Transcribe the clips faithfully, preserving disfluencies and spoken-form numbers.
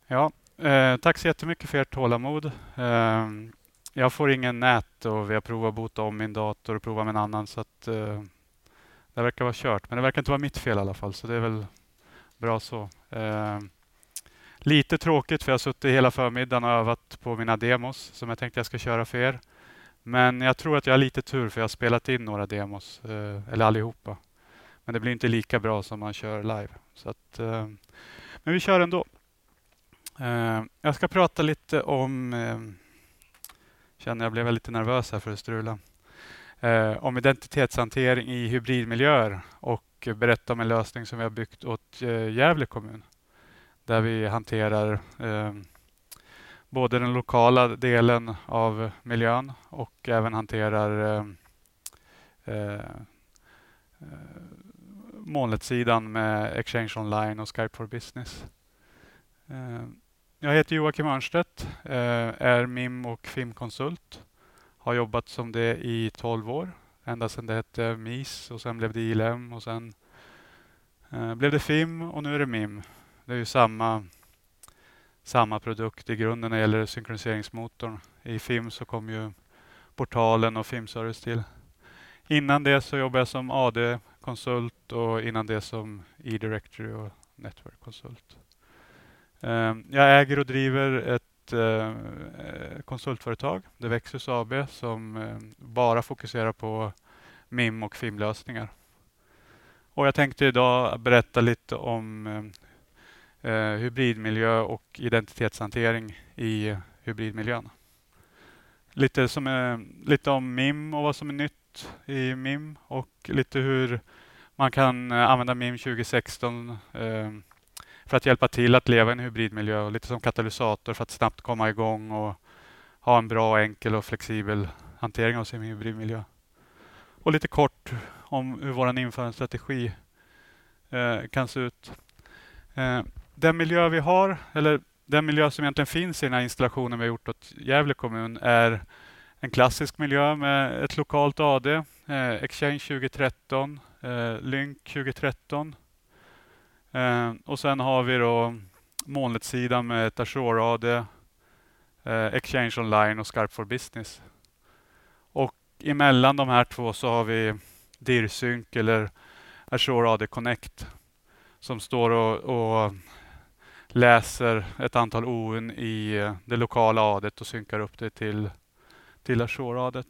Ja, eh, tack så jättemycket för ert tålamod. Eh, jag får ingen nät och vi har provat att bota om min dator och provat med en annan så att eh, det verkar vara kört. Men det verkar inte vara mitt fel i alla fall så det är väl bra så. Eh, lite tråkigt för jag har suttit hela förmiddagen och övat på mina demos som jag tänkte jag ska köra för er. Men jag tror att jag har lite tur för jag har spelat in några demos, eh, eller allihopa. Men det blir inte lika bra som man kör live. Så att, eh, men vi kör ändå. Eh, jag ska prata lite om, eh, känner jag blev lite nervös här för att strula, eh, om identitetshantering i hybridmiljöer och berätta om en lösning som vi har byggt åt eh, Gävle kommun. Där vi hanterar eh, både den lokala delen av miljön och även hanterar eh, eh, molnetsidan med Exchange Online och Skype for Business. Eh, Jag heter Joakim Örnstedt, eh, är M I M och F I M-konsult. Har jobbat som det i tolv år, ända sedan det hette M I S och sen blev det I L M och sen eh, blev det F I M och nu är det M I M. Det är ju samma, samma produkt i grunden när det gäller synkroniseringsmotorn. I F I M så kom ju portalen och F I M-service till. Innan det så jobbade jag som A D-konsult och innan det som E-directory och Network-konsult. Jag äger och driver ett eh, konsultföretag, Devexus A B, som eh, bara fokuserar på M I M och F I M-lösningar. Och jag tänkte idag berätta lite om eh, hybridmiljö och identitetshantering i hybridmiljön. Lite, som är, lite om M I M och vad som är nytt i M I M och lite hur man kan använda M I M tjugo sexton eh, för att hjälpa till att leva i en hybridmiljö och lite som katalysator för att snabbt komma igång och ha en bra, enkel och flexibel hantering av sin hybridmiljö. Och lite kort om hur vår införandestrategi eh, kan se ut. Eh, den miljö vi har, eller den miljö som egentligen finns i den här installationen vi har gjort åt Gävle kommun är en klassisk miljö med ett lokalt A D, eh, Exchange tjugo tretton, eh, Lync tjugo tretton. Eh, och sen har vi då molnetsidan med ett Azure A D, eh, Exchange Online och Skype for Business. Och emellan de här två så har vi D I R-sync eller Azure A D Connect som står och, och läser ett antal O U N i det lokala A D och synkar upp det till, till Azure A D.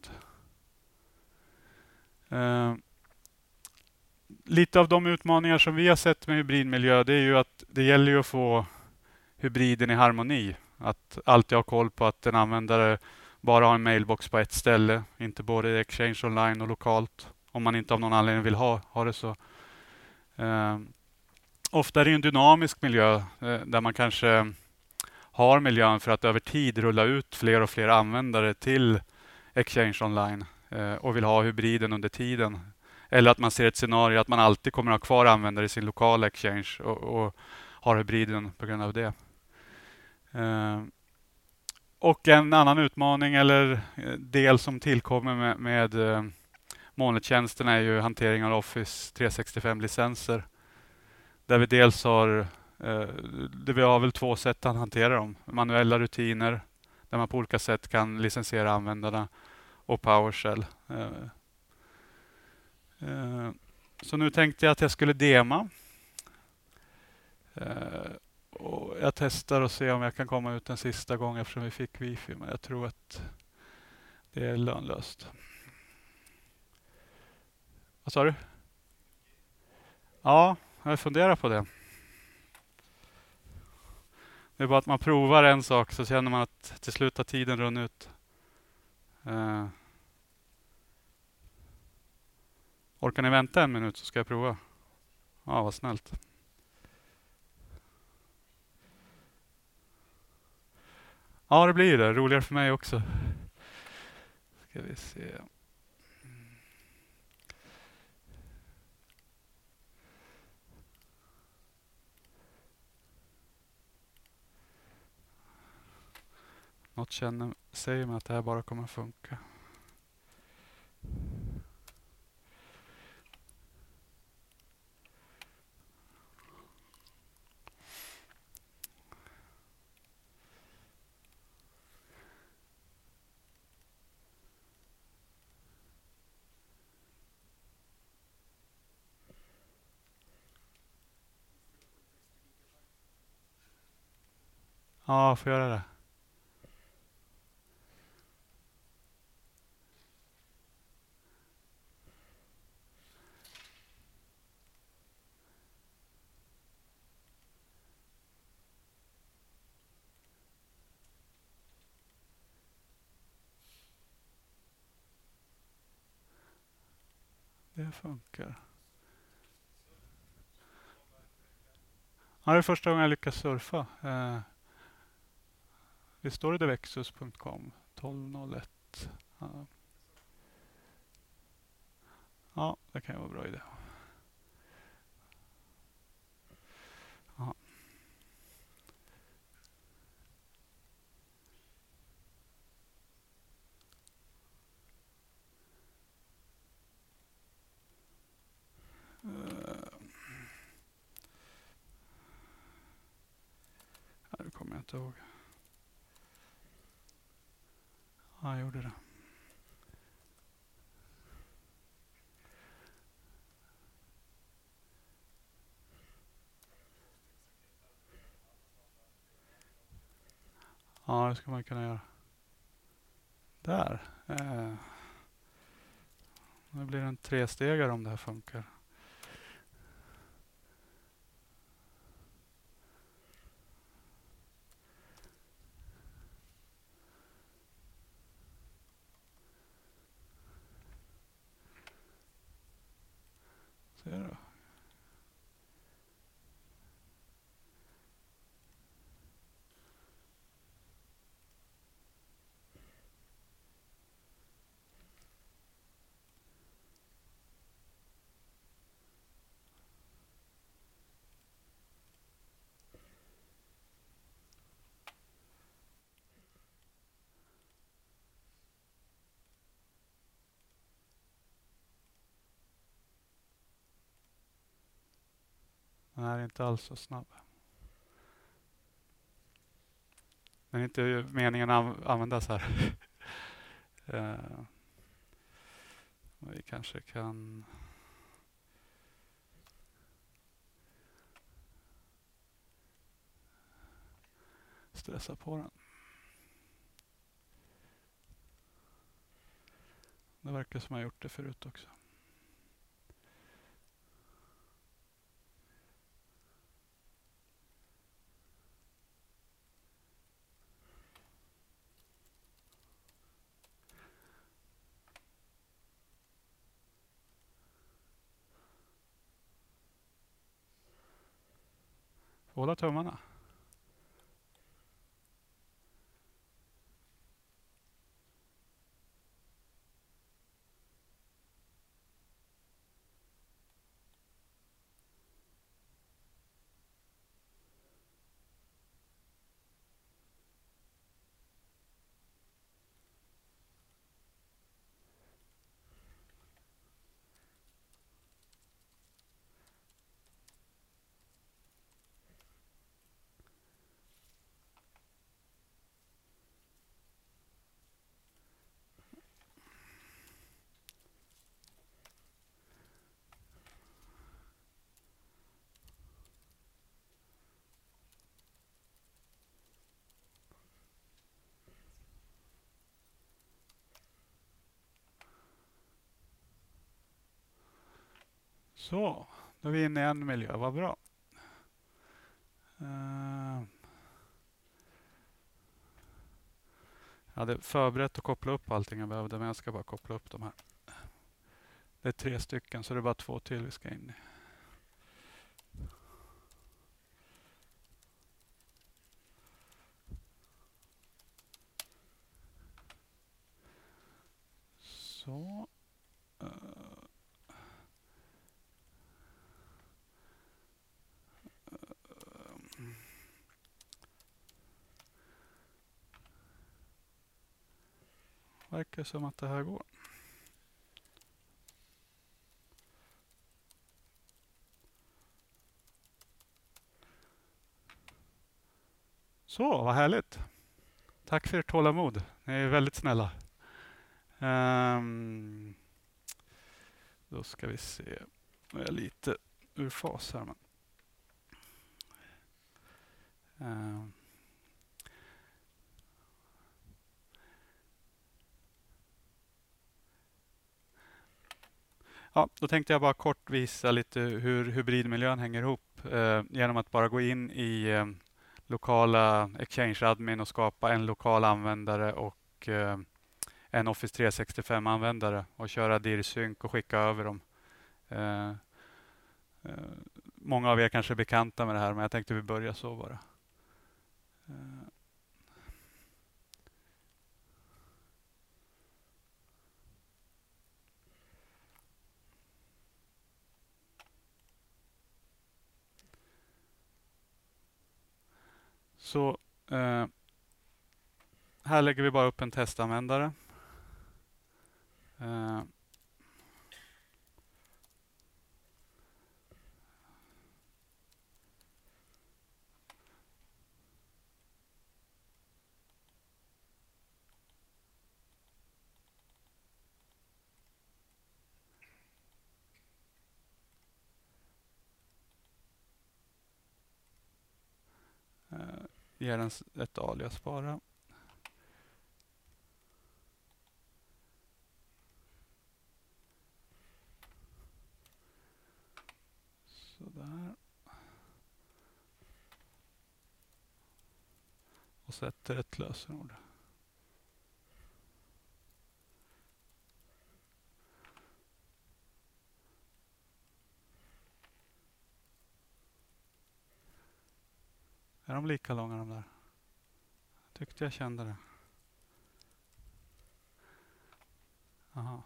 Eh, lite av de utmaningar som vi har sett med hybridmiljö, det är ju att det gäller ju att få hybriden i harmoni. Att alltid ha koll på att en användare bara har en mailbox på ett ställe, inte både i Exchange Online och lokalt, om man inte av någon anledning vill ha, ha det så. Eh, ofta är det en dynamisk miljö eh, där man kanske har miljön för att över tid rulla ut fler och fler användare till Exchange Online eh, och vill ha hybriden under tiden. Eller att man ser ett scenario att man alltid kommer att ha kvar användare i sin lokala Exchange och, och har hybriden på grund av det. Eh, och en annan utmaning eller del som tillkommer med, med eh, molnettjänsterna är ju hantering av Office trehundrasextiofem-licenser. Där vi dels har, eh, där vi har väl två sätt att hantera dem. Manuella rutiner där man på olika sätt kan licensiera användarna och PowerShell. Eh, eh, så nu tänkte jag att jag skulle dema. Eh, och jag testar och ser om jag kan komma ut en sista gång eftersom vi fick wifi, men jag tror att det är lönlöst. Vad sa du? Ja, jag funderar på det. Det är bara att man provar en sak så känner man att till slut har tiden runnit ut. Eh. Orkar ni vänta en minut så ska jag prova. Ja, vad snällt. Ja, det blir det. Roligare för mig också. Ska vi se. Något känner, säger mig att det här bara kommer att funka. Ja, får göra det. Det funkar. Ja, det är första gången jag lyckas surfa. Eh, det står i devexus punkt com tolv noll ett. Ja. Ja, det kan ju vara bra idé. Ja. Eh, ja, det kommer jag inte ihåg. Ja, jag gjorde det. Ja, det ska man kunna göra. Där. Eh, nu blir det en trestegare om det här funkar. Ser du? Den här är inte alls så snabb. Den är inte meningen att användas här. eh, vi kanske kan... stressa på den. Det verkar som jag har gjort det förut också. Hålla tummarna. Så, då är vi inne i en miljö. Vad bra. Uh, jag hade förberett att koppla upp allting jag behövde, men jag ska bara koppla upp de här. Det är tre stycken, så det är bara två till vi ska in i. Så. Uh, uh, verkar som att det här går. Så, vad härligt. Tack för ert tålamod. Ni är väldigt snälla. Um, då ska vi se. Nu är jag lite ur fas här. Men. Um, Ja, då tänkte jag bara kort visa lite hur hybridmiljön hänger ihop eh, genom att bara gå in i eh, lokala Exchange Admin och skapa en lokal användare och eh, en Office tre sextiofem-användare och köra D I R-sync och skicka över dem. Eh, eh, många av er kanske är bekanta med det här, men jag tänkte vi börjar så bara. Eh, så eh, här lägger vi bara upp en testanvändare. Eh, eh, ger den s- ett alias bara. Sådär. Och sätter ett lösenord. Är de lika långa de där? Tyckte jag kände det. Aha.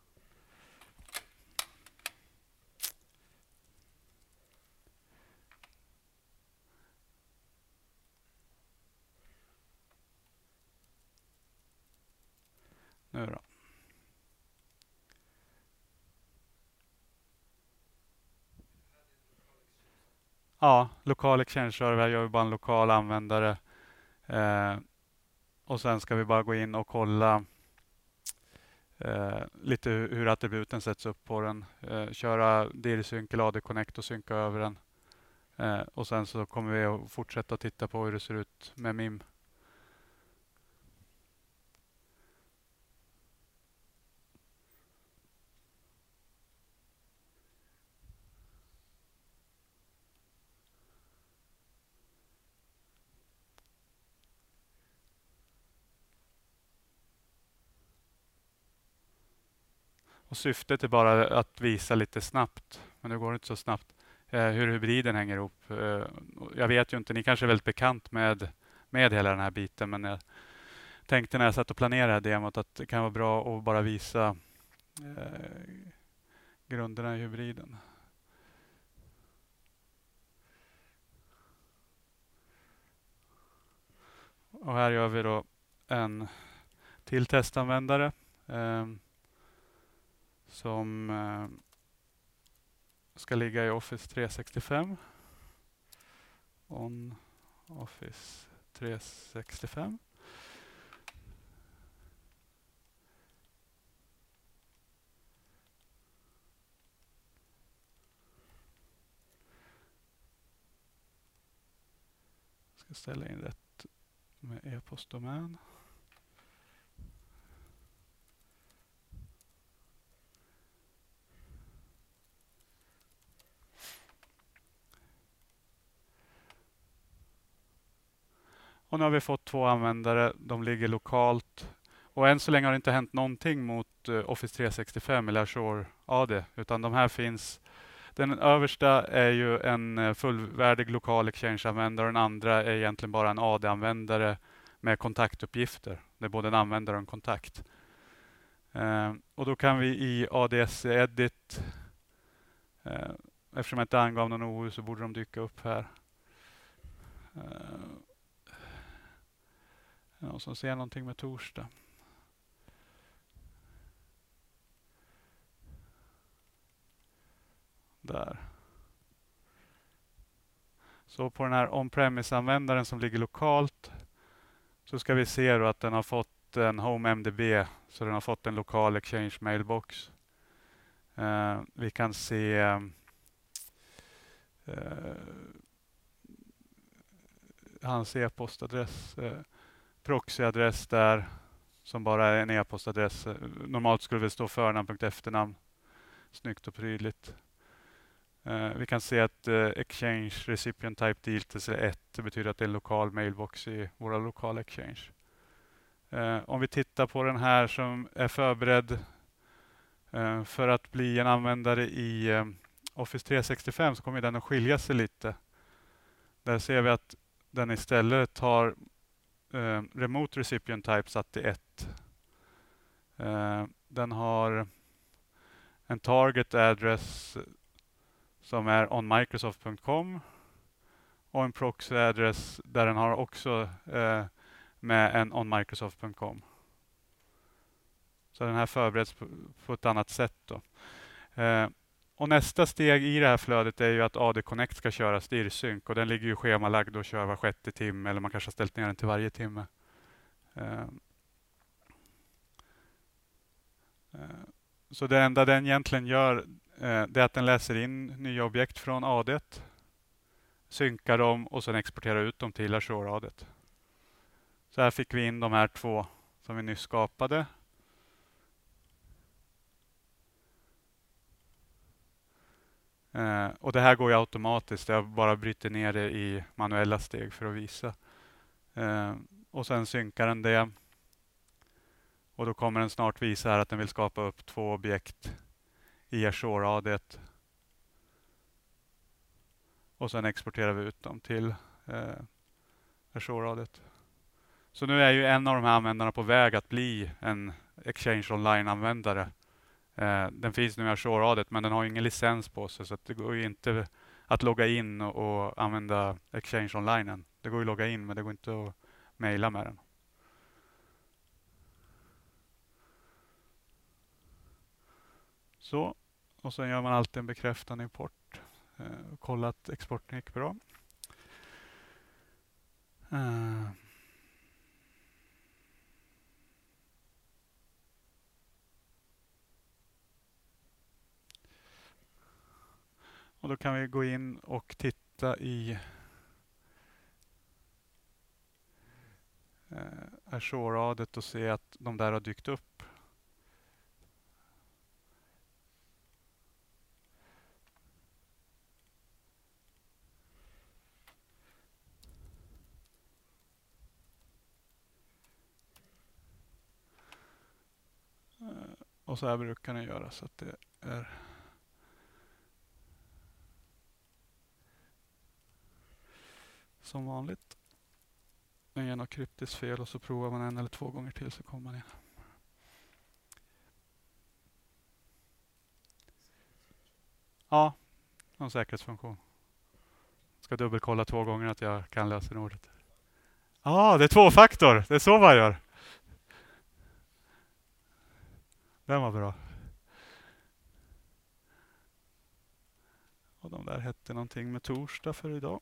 Nu då. Ja, lokal Exchange-server. Jag gör ju bara en lokal användare. Eh, och sen ska vi bara gå in och kolla eh, lite hur, hur attributen sätts upp på den. Eh, köra D I R-sync eller A D-connect och synka över den. Eh, och sen så kommer vi att fortsätta titta på hur det ser ut med M I M. Och syftet är bara att visa lite snabbt, men det går inte så snabbt, eh, hur hybriden hänger ihop. Eh, jag vet ju inte, ni kanske är väldigt bekant med, med hela den här biten, men jag tänkte när jag satt och planerade det här demot att det kan vara bra att bara visa eh, grunderna i hybriden. Och här gör vi då en till testanvändare eh, som eh, ska ligga i Office tre sextiofem. On Office tre sextiofem. Ska ställa in rätt med e-postdomän. Och nu har vi fått två användare. De ligger lokalt. Och än så länge har det inte hänt någonting mot uh, Office tre sextiofem eller Azure A D. Utan de här finns. Den översta är ju en uh, fullvärdig lokal Exchange-användare. Och den andra är egentligen bara en A D-användare med kontaktuppgifter. Det är både en användare och en kontakt. Uh, och då kan vi i A D S Edit, uh, eftersom jag inte angav någon O U så borde de dyka upp här. Uh, Någon som ser någonting med torsdag? Där. Så på den här on-premise-användaren som ligger lokalt så ska vi se då att den har fått en Home M D B, så den har fått en lokal Exchange mailbox. Uh, vi kan se uh, hans e-postadress, uh, proxyadress där som bara är en e-postadress. Uh, normalt skulle det stå förnamn punkt efternamn. snyggt och prydligt. Uh, vi kan se att uh, Exchange Recipient Type Deals är ett. Det betyder att det är en lokal mailbox i våra lokala Exchange. Uh, om vi tittar på den här som är förberedd uh, för att bli en användare i uh, Office tre sextiofem, så kommer den att skilja sig lite. Där ser vi att den istället har uh, Remote Recipient Type satt till ett. Uh, den har en target address som är on microsoft punkt com och en proxy address där den har också uh, med en on microsoft punkt com. Så den här förbereds på, på ett annat sätt då. Uh, Och nästa steg i det här flödet är ju att A D Connect ska köra stirrsynk, och den ligger ju schemalagd och kör var sjätte timme, eller man kanske har ställt ner den till varje timme. Uh, uh, så det enda den egentligen gör uh, det är att den läser in nya objekt från A D, synkar dem och sen exporterar ut dem till Azure A D. Så här fick vi in de här två som vi nyss skapade. Uh, och det här går ju automatiskt. Jag bara bryter ner det i manuella steg för att visa. Uh, och sen synkar den det. Och då kommer den snart visa här att den vill skapa upp två objekt i Azure A D. Och sen exporterar vi ut dem till uh, Azure A D. Så nu är ju en av de här användarna på väg att bli en Exchange Online-användare. Uh, den finns nu i Azure A D, men den har ingen licens på sig, så att det går ju inte att logga in och, och använda Exchange Online än. Det går ju att logga in, men det går inte att mejla med den. Så, och sen gör man alltid en bekräftande import. Uh, kolla att exporten gick bra. Uh. Och då kan vi gå in och titta i eh, Azure A D och se att de där har dykt upp. Eh, och så här brukar den göra, så att det är som vanligt. Den ger något kryptiskt fel och så provar man en eller två gånger till, så kommer man in. Ja, en säkerhetsfunktion. Ska dubbelkolla två gånger att jag kan lösenordet. Ja, ah, det är tvåfaktor. Det är så man gör. Den var bra. Och de där hette någonting med torsdag för idag.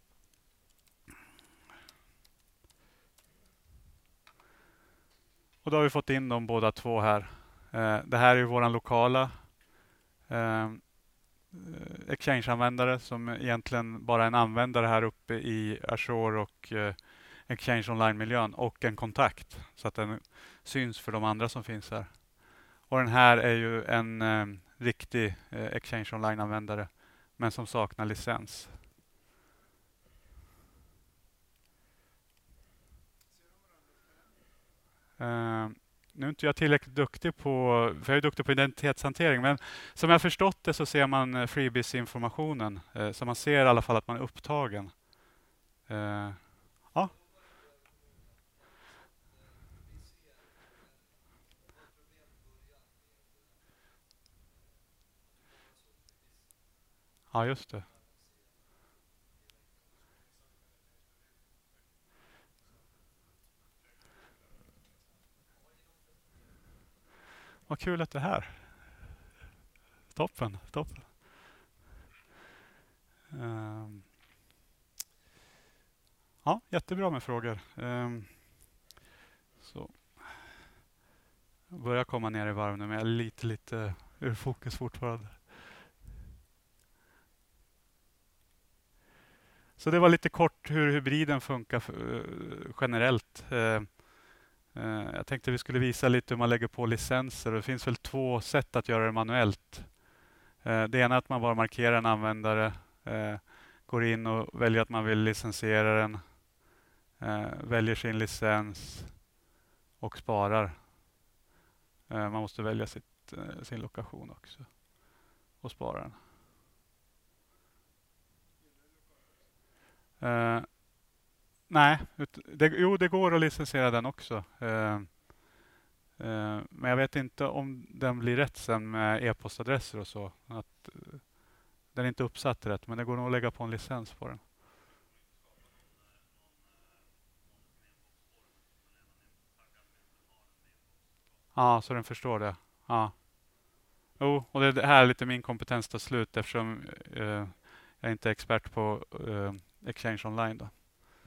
Och då har vi fått in dem båda två här. Eh, det här är ju våran lokala eh, Exchange-användare som egentligen bara är en användare här uppe i Azure och eh, Exchange Online-miljön och en kontakt, så att den syns för de andra som finns här. Och den här är ju en eh, riktig eh, Exchange Online-användare, men som saknar licens. Uh, nu är inte jag tillräckligt duktig på, för jag är duktig på identitetshantering, men som jag förstått det så ser man freebies-informationen. Uh, så man ser i alla fall att man är upptagen. Uh, ja. Ja, just det. Vad kul att det här. Toppen, toppen. Um, ja, jättebra med frågor. Um, så. Jag börjar komma ner i varv nu, men jag är lite, lite ur fokus fortfarande. Så det var lite kort hur hybriden funkar för, generellt. Uh, uh, jag tänkte vi skulle visa lite hur man lägger på licenser. Det finns väl två sätt att göra det manuellt. Eh, det ena är att man bara markerar en användare, eh, går in och väljer att man vill licensiera den, eh, väljer sin licens och sparar. Eh, man måste välja sitt, eh, sin lokation också och spara den. Eh, nej, ut, det, jo det går att licensiera den också. Eh, eh, men jag vet inte om den blir rätt sen med e-postadresser och så. Att, eh, den är inte uppsatt rätt, men det går nog att lägga på en licens på den. Ja, så den förstår det. Ja. Jo, och det är här är lite min kompetens tar slut eftersom eh, jag är inte expert på eh, Exchange Online då.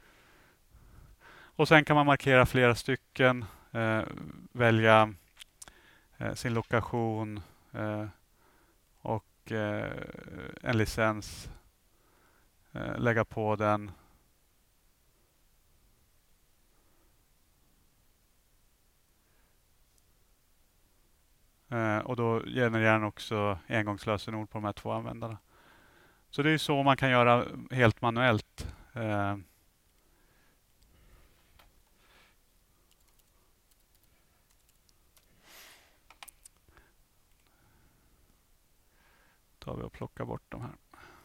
Och sen kan man markera flera stycken, eh, välja eh, sin lokation eh, och eh, en licens, eh, lägga på den. Eh, och då genererar den också engångslösenord på de här två användarna. Så det är så man kan göra helt manuellt. Eh, tar vi och plockar bort de här.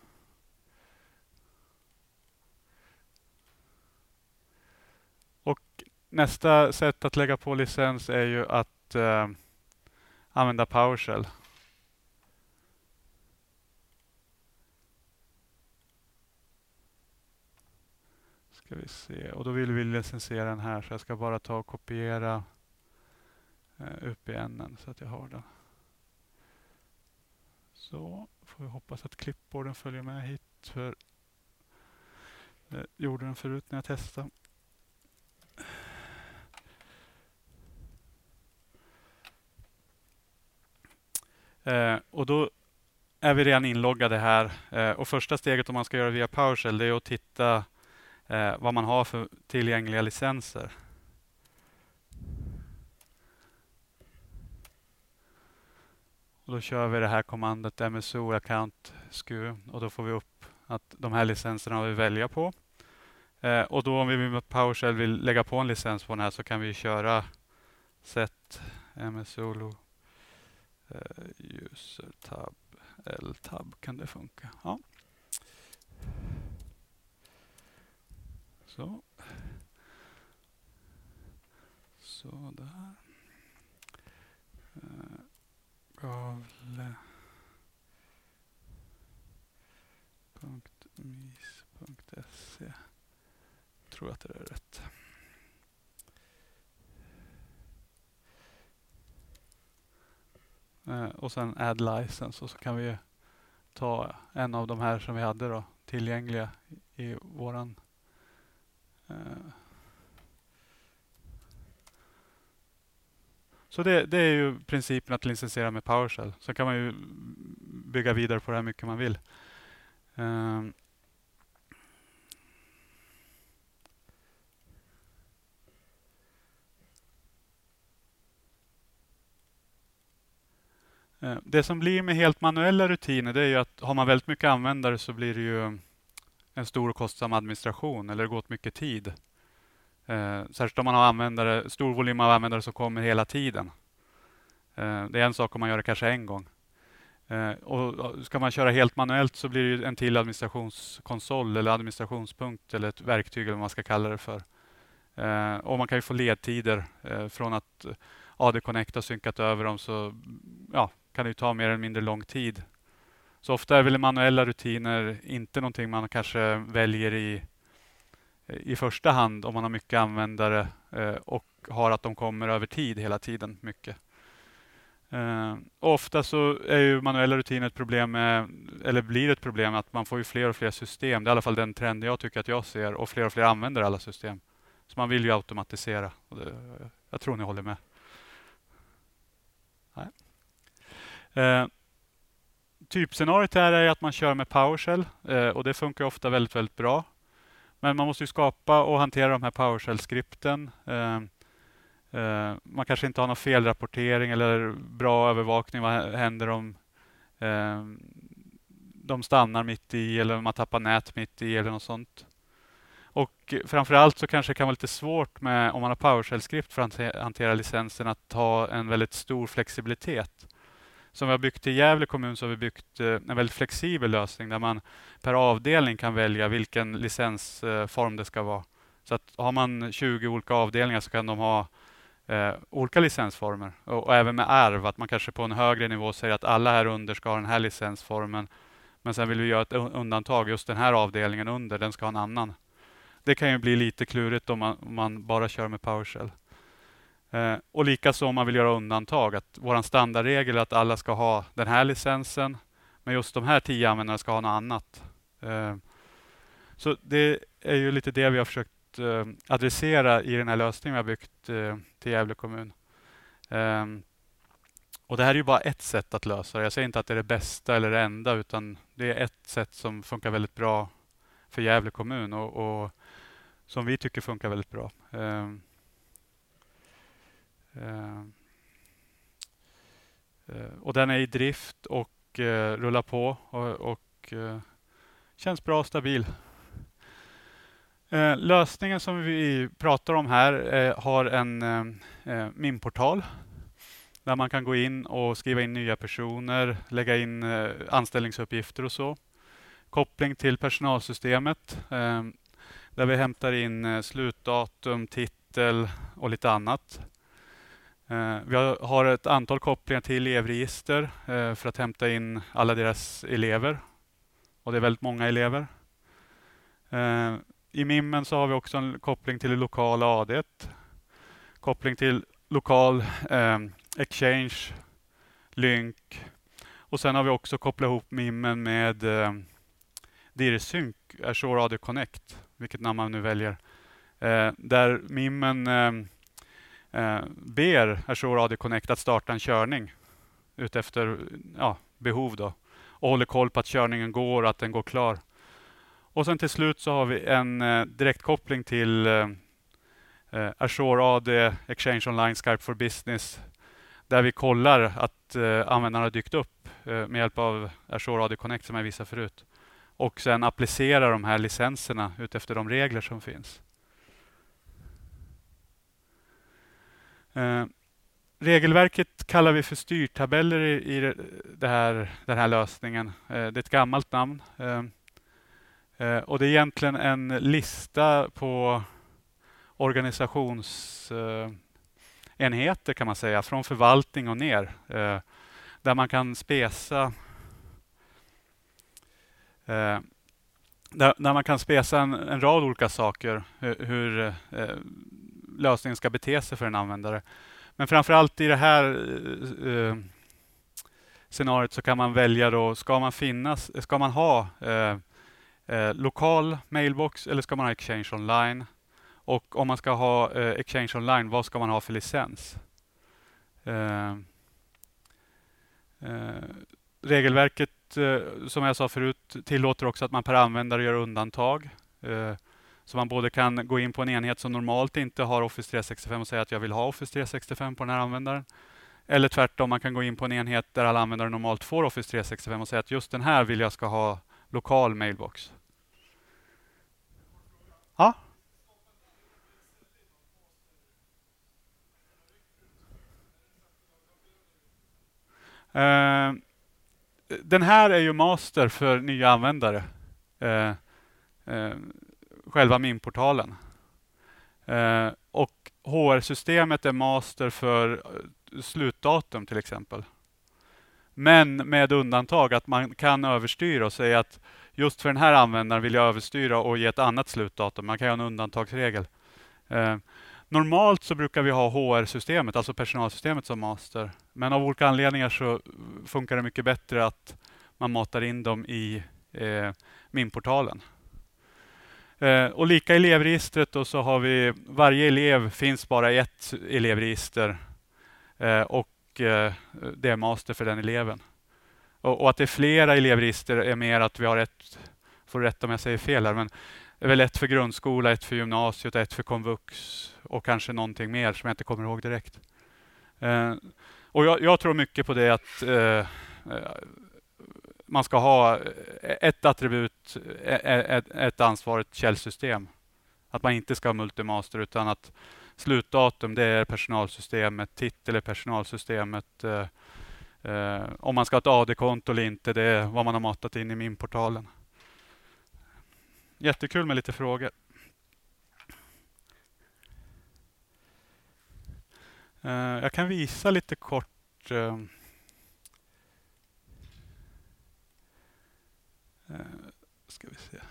Och nästa sätt att lägga på licens är ju att eh, använda PowerShell. Ska vi se. Och då vill vi licensiera den här så jag ska bara ta och kopiera eh, U P N så att jag har den. Så får vi hoppas att klippborden följer med hit. För det gjorde den förut när jag testade. Eh, och då är vi redan inloggade här. Eh, och första steget om man ska göra via PowerShell det är att titta eh, vad man har för tillgängliga licenser. Och då kör vi det här kommandot M S O account S K U och då får vi upp att de här licenserna har vi välja på. Eh, och då om vi med PowerShell vill lägga på en licens på den här så kan vi köra set msolo eh, user tab l-tab kan det funka. Ja. Så. Så där. Eh, Gavle. .mis punkt se. Tror att det är rätt. Eh, och sen add license och så kan vi ta en av de här som vi hade då tillgängliga i, i våran eh. Så det, det är ju principen att licensiera med PowerShell. Så kan man ju bygga vidare på det här mycket man vill. Eh. Det som blir med helt manuella rutiner det är ju att har man väldigt mycket användare så blir det ju en stor och kostsam administration eller det går åt mycket tid. Eh, särskilt om man har användare, stor volym av användare som kommer hela tiden. Eh, det är en sak om man gör det kanske en gång. Eh, och ska man köra helt manuellt så blir det en till administrationskonsol eller administrationspunkt eller ett verktyg eller vad man ska kalla det för. Eh, och man kan ju få ledtider eh, från att A D Connect har synkat över dem så ja, kan det ju ta mer eller mindre lång tid. Så ofta är väl manuella rutiner inte någonting man kanske väljer i, i första hand om man har mycket användare eh, och har att de kommer över tid hela tiden mycket. Eh, ofta så är ju manuella rutiner ett problem med, eller blir ett problem att man får ju fler och fler system. Det är i alla fall den trend jag tycker att jag ser och fler och fler använder alla system. Så man vill ju automatisera. Och det, jag tror ni håller med. Nej. Eh, typscenariot här är att man kör med PowerShell eh, och det funkar ofta väldigt, väldigt bra. Men man måste ju skapa och hantera de här PowerShell-skripten. Eh, eh, man kanske inte har någon felrapportering eller bra övervakning. Vad händer om eh, de stannar mitt i eller man tappar nät mitt i eller något sånt. Och framförallt så kanske det kan vara lite svårt med, om man har PowerShell-skript för att hantera licensen, att ha en väldigt stor flexibilitet. Som vi har byggt i Gävle kommun så har vi byggt en väldigt flexibel lösning där man per avdelning kan välja vilken licensform det ska vara. Så att har man tjugo olika avdelningar så kan de ha eh, olika licensformer. Och, och även med arv, att man kanske på en högre nivå säger att alla här under ska ha den här licensformen. Men sen vill vi göra ett undantag, just den här avdelningen under, den ska ha en annan. Det kan ju bli lite klurigt om man, om man bara kör med PowerShell. Eh, och likaså om man vill göra undantag, att vår standardregel är att alla ska ha den här licensen, men just de här tio användarna ska ha något annat. Eh, så det är ju lite det vi har försökt eh, adressera i den här lösningen vi har byggt eh, till Gävle kommun. Eh, och det här är ju bara ett sätt att lösa det. Jag säger inte att det är det bästa eller det enda, utan det är ett sätt som funkar väldigt bra för Gävle kommun och, och som vi tycker funkar väldigt bra. Eh, Uh, uh, och den är i drift och uh, rullar på och, och uh, känns bra och stabil. Uh, lösningen som vi pratar om här uh, har en uh, minportal där man kan gå in och skriva in nya personer, lägga in uh, anställningsuppgifter och så. Koppling till personalsystemet uh, där vi hämtar in uh, slutdatum, titel och lite annat. Vi har ett antal kopplingar till elevregister för att hämta in alla deras elever. Och det är väldigt många elever. I Mimmen så har vi också en koppling till det lokala A D. Koppling till lokal eh, Exchange, Lync. Och sen har vi också kopplat ihop Mimmen med eh, DIRSync, Azure A D Connect, vilket namn man nu väljer. Eh, där Mimmen eh, Eh, ber Azure A D Connect att starta en körning utefter ja, behov då, och håller koll på att körningen går och att den går klar. Och sen till slut så har vi en eh, direktkoppling till eh, Azure A D Exchange Online Skype for Business där vi kollar att eh, användarna har dykt upp eh, med hjälp av Azure A D Connect som jag visade förut. Och sen applicerar de här licenserna utefter de regler som finns. Eh, regelverket kallar vi för styrtabeller i, i det här, den här lösningen. Eh, det är ett gammalt namn. Eh, eh, och det är egentligen en lista på organisationsenheter eh, kan man säga, från förvaltning och ner. Eh, där man kan spesa eh, där, där man kan spesa en, en rad olika saker. Hur, hur eh, lösningen ska bete sig för en användare. Men framförallt i det här eh, scenariot så kan man välja då, ska man finnas, ska man ha eh, eh, lokal mailbox eller ska man ha Exchange Online? Och om man ska ha eh, Exchange Online, vad ska man ha för licens? Eh, eh, regelverket, eh, som jag sa förut, tillåter också att man per användare gör undantag. Eh, Så man både kan gå in på en enhet som normalt inte har Office tre sextiofem och säga att jag vill ha Office tre sextiofem på den här användaren. Eller tvärtom, man kan gå in på en enhet där alla användare normalt får Office tre sextiofem och säga att just den här vill jag ska ha lokal mailbox. Ja. Uh, den här är ju master för nya användare. Uh, uh, själva minportalen. Uh, och H R-systemet är master för slutdatum till exempel. Men med undantag att man kan överstyra och säga att just för den här användaren vill jag överstyra och ge ett annat slutdatum. Man kan göra en undantagsregel. Uh, normalt så brukar vi ha H R-systemet, alltså personalsystemet som master. Men av olika anledningar så funkar det mycket bättre att man matar in dem i uh, minportalen. Eh, och lika i elevregistret då så har vi, varje elev finns bara i ett elevregister eh, och eh, det är master för den eleven. Och, och att det är flera elevregister är mer att vi har ett, får rätt om jag säger fel här, men det är väl ett för grundskola, ett för gymnasiet, ett för komvux och kanske någonting mer som jag inte kommer ihåg direkt. Eh, och jag, jag tror mycket på det att eh, man ska ha ett attribut, ett, ett ansvar, ett källsystem. Att man inte ska ha multimaster utan att slutdatum det är personalsystemet, titel är personalsystemet. Eh, eh, om man ska ha ett A D-konto eller inte, det är vad man har matat in i minportalen. Jättekul med lite frågor. Eh, jag kan visa lite kort. Eh, eh, ska vi se.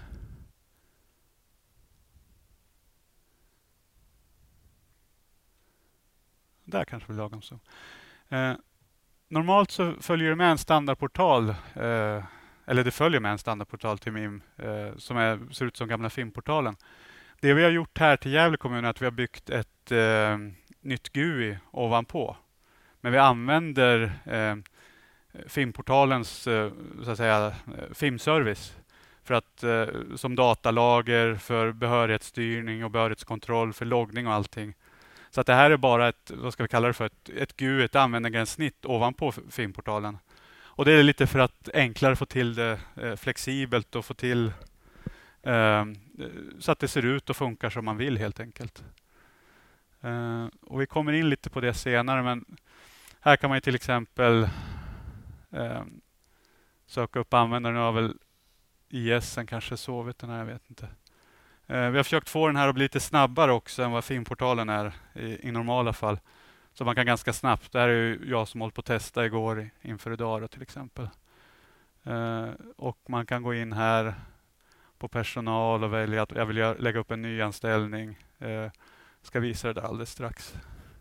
Där kanske vi lagom så. Eh, normalt så följer det med en standardportal. Eh, eller det följer med en standardportal till M I M eh, som är, ser ut som gamla filmportalen. Det vi har gjort här till Gävle kommun är att vi har byggt ett eh, nytt G U I ovanpå. Men vi använder eh, filmportalens eh, så att säga, filmservice för att, eh, som datalager för behörighetsstyrning och behörighetskontroll för loggning och allting. Så att det här är bara ett, vad ska vi kalla det för, ett, ett G U I, ett användargränssnitt ovanpå filmportalen. Och det är lite för att enklare få till det eh, flexibelt och få till eh, så att det ser ut och funkar som man vill helt enkelt. Eh, och vi kommer in lite på det senare, men här kan man ju till exempel eh, söka upp användaren. Nu har väl I S kanske sovit den här, jag vet inte. Eh, vi har försökt få den här att bli lite snabbare också än vad filmportalen är i, i normala fall. Så man kan ganska snabbt, det här är ju jag som hållit på att testa igår inför idag då, till exempel. Eh, och man kan gå in här på personal och välja att jag vill göra, lägga upp en nyanställning. Eh, ska visa det där alldeles strax.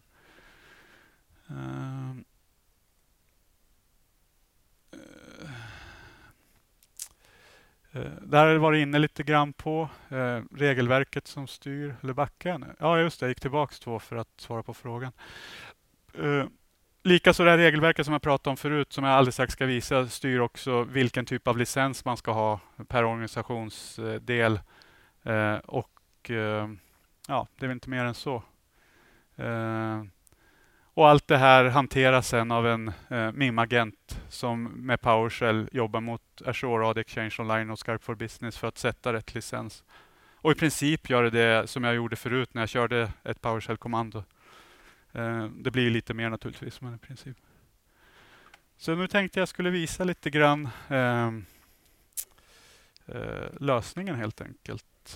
Eh, Det här har jag varit inne lite grann på. Eh, regelverket som styr, eller backar nu. Ja just det, jag gick tillbaka två för att svara på frågan. Eh, Likaså det här regelverket som jag pratade om förut, som jag alldeles strax ska visa, styr också vilken typ av licens man ska ha per organisationsdel. Eh, och eh, ja, det är väl inte mer än så. Eh, och allt det här hanteras sen av en eh, M I M-agent som med PowerShell jobbar mot Azure A D Exchange Online och Skype for Business för att sätta rätt licens. Och i princip gör det det som jag gjorde förut när jag körde ett PowerShell-kommando. Eh, det blir lite mer naturligtvis, men i princip. Så nu tänkte jag skulle visa lite grann eh, eh, lösningen helt enkelt.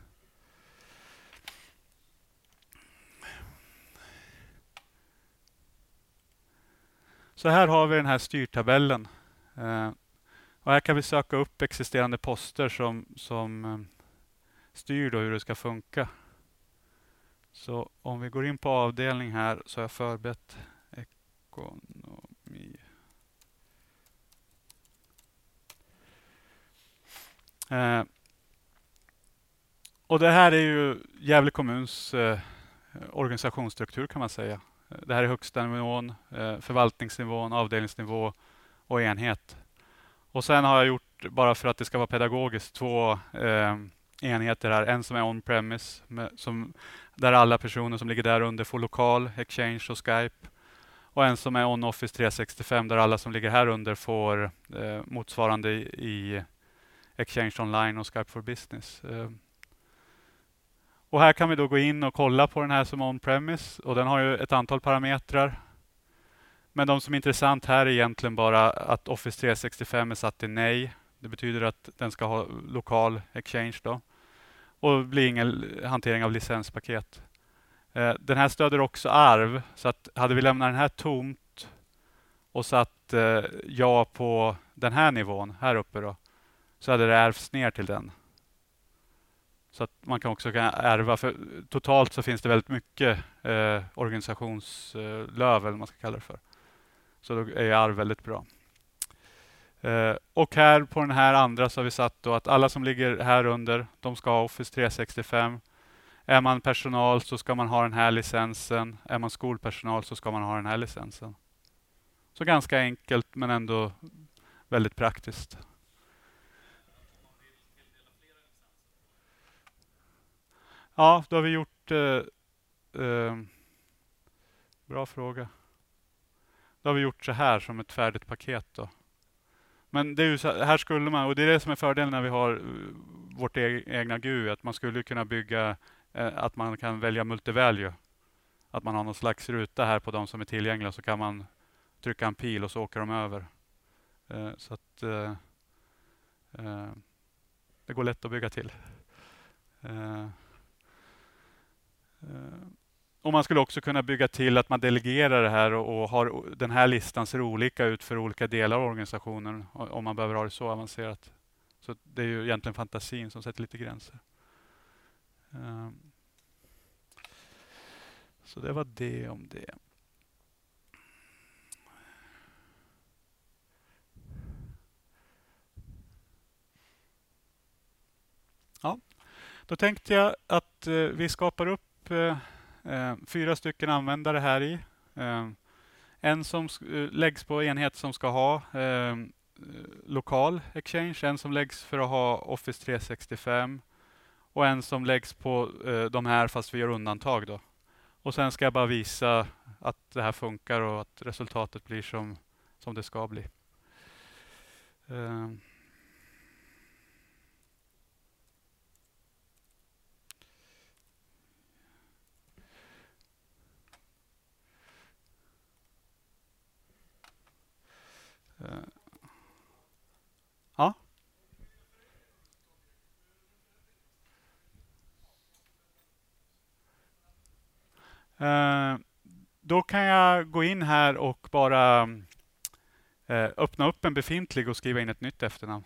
Så här har vi den här styrtabellen. Eh, och här kan vi söka upp existerande poster som, som eh, styr då hur det ska funka. Så om vi går in på avdelning här så har jag förberett ekonomi. Eh, och det här är ju Gävle kommuns eh, organisationsstruktur kan man säga. Det här är högsta nivån, eh, förvaltningsnivån, avdelningsnivå och enhet. Och sen har jag gjort, bara för att det ska vara pedagogiskt, två eh, enheter här. En som är on-premise, med, som, där alla personer som ligger där under får lokal, Exchange och Skype. Och en som är on-Office tre sextiofem, där alla som ligger här under får eh, motsvarande i, i Exchange Online och Skype for Business. Eh. Och här kan vi då gå in och kolla på den här som on-premise. Och den har ju ett antal parametrar. Men de som är intressant här är egentligen bara att Office tre sextiofem är satt till nej. Det betyder att den ska ha lokal Exchange då. Och det blir ingen hantering av licenspaket. Eh, den här stöder också arv. Så att hade vi lämnat den här tomt och satt eh, ja på den här nivån här uppe då, så hade det ärvts ner till den. Så att man kan också ärva. För totalt så finns det väldigt mycket eh, organisationslöv, eller vad man ska kalla det för. Så då är arv väldigt bra. Eh, och här på den här andra så har vi satt då att alla som ligger här under, de ska ha Office tre sextiofem. Är man personal så ska man ha den här licensen. Är man skolpersonal så ska man ha den här licensen. Så ganska enkelt men ändå väldigt praktiskt. Ja, då har vi gjort... Eh, eh, bra fråga. Då har vi gjort så här som ett färdigt paket då. Men det är ju så, här skulle man, och det är det som är fördelen när vi har eh, vårt e- egna G U I, att man skulle kunna bygga, eh, att man kan välja multivalue. Att man har någon slags ruta här på de som är tillgängliga, så kan man trycka en pil och så åker de över. Eh, så att eh, eh, det går lätt att bygga till. Eh, eh, och man skulle också kunna bygga till att man delegerar det här och, och har, den här listan ser olika ut för olika delar av organisationen om man behöver ha det så avancerat. Så det är ju egentligen fantasin som sätter lite gränser. Eh, så det var det om det. Ja, då tänkte jag att eh, vi skapar upp eh, eh, fyra stycken användare här i. Eh, en som sk- eh, läggs på enhet som ska ha eh, lokal Exchange, en som läggs för att ha Office tre sextiofem och en som läggs på eh, de här fast vi gör undantag då. Och sen ska jag bara visa att det här funkar och att resultatet blir som, som det ska bli. Eh, eh, ja. Eh, då kan jag gå in här och bara eh, öppna upp en befintlig och skriva in ett nytt efternamn.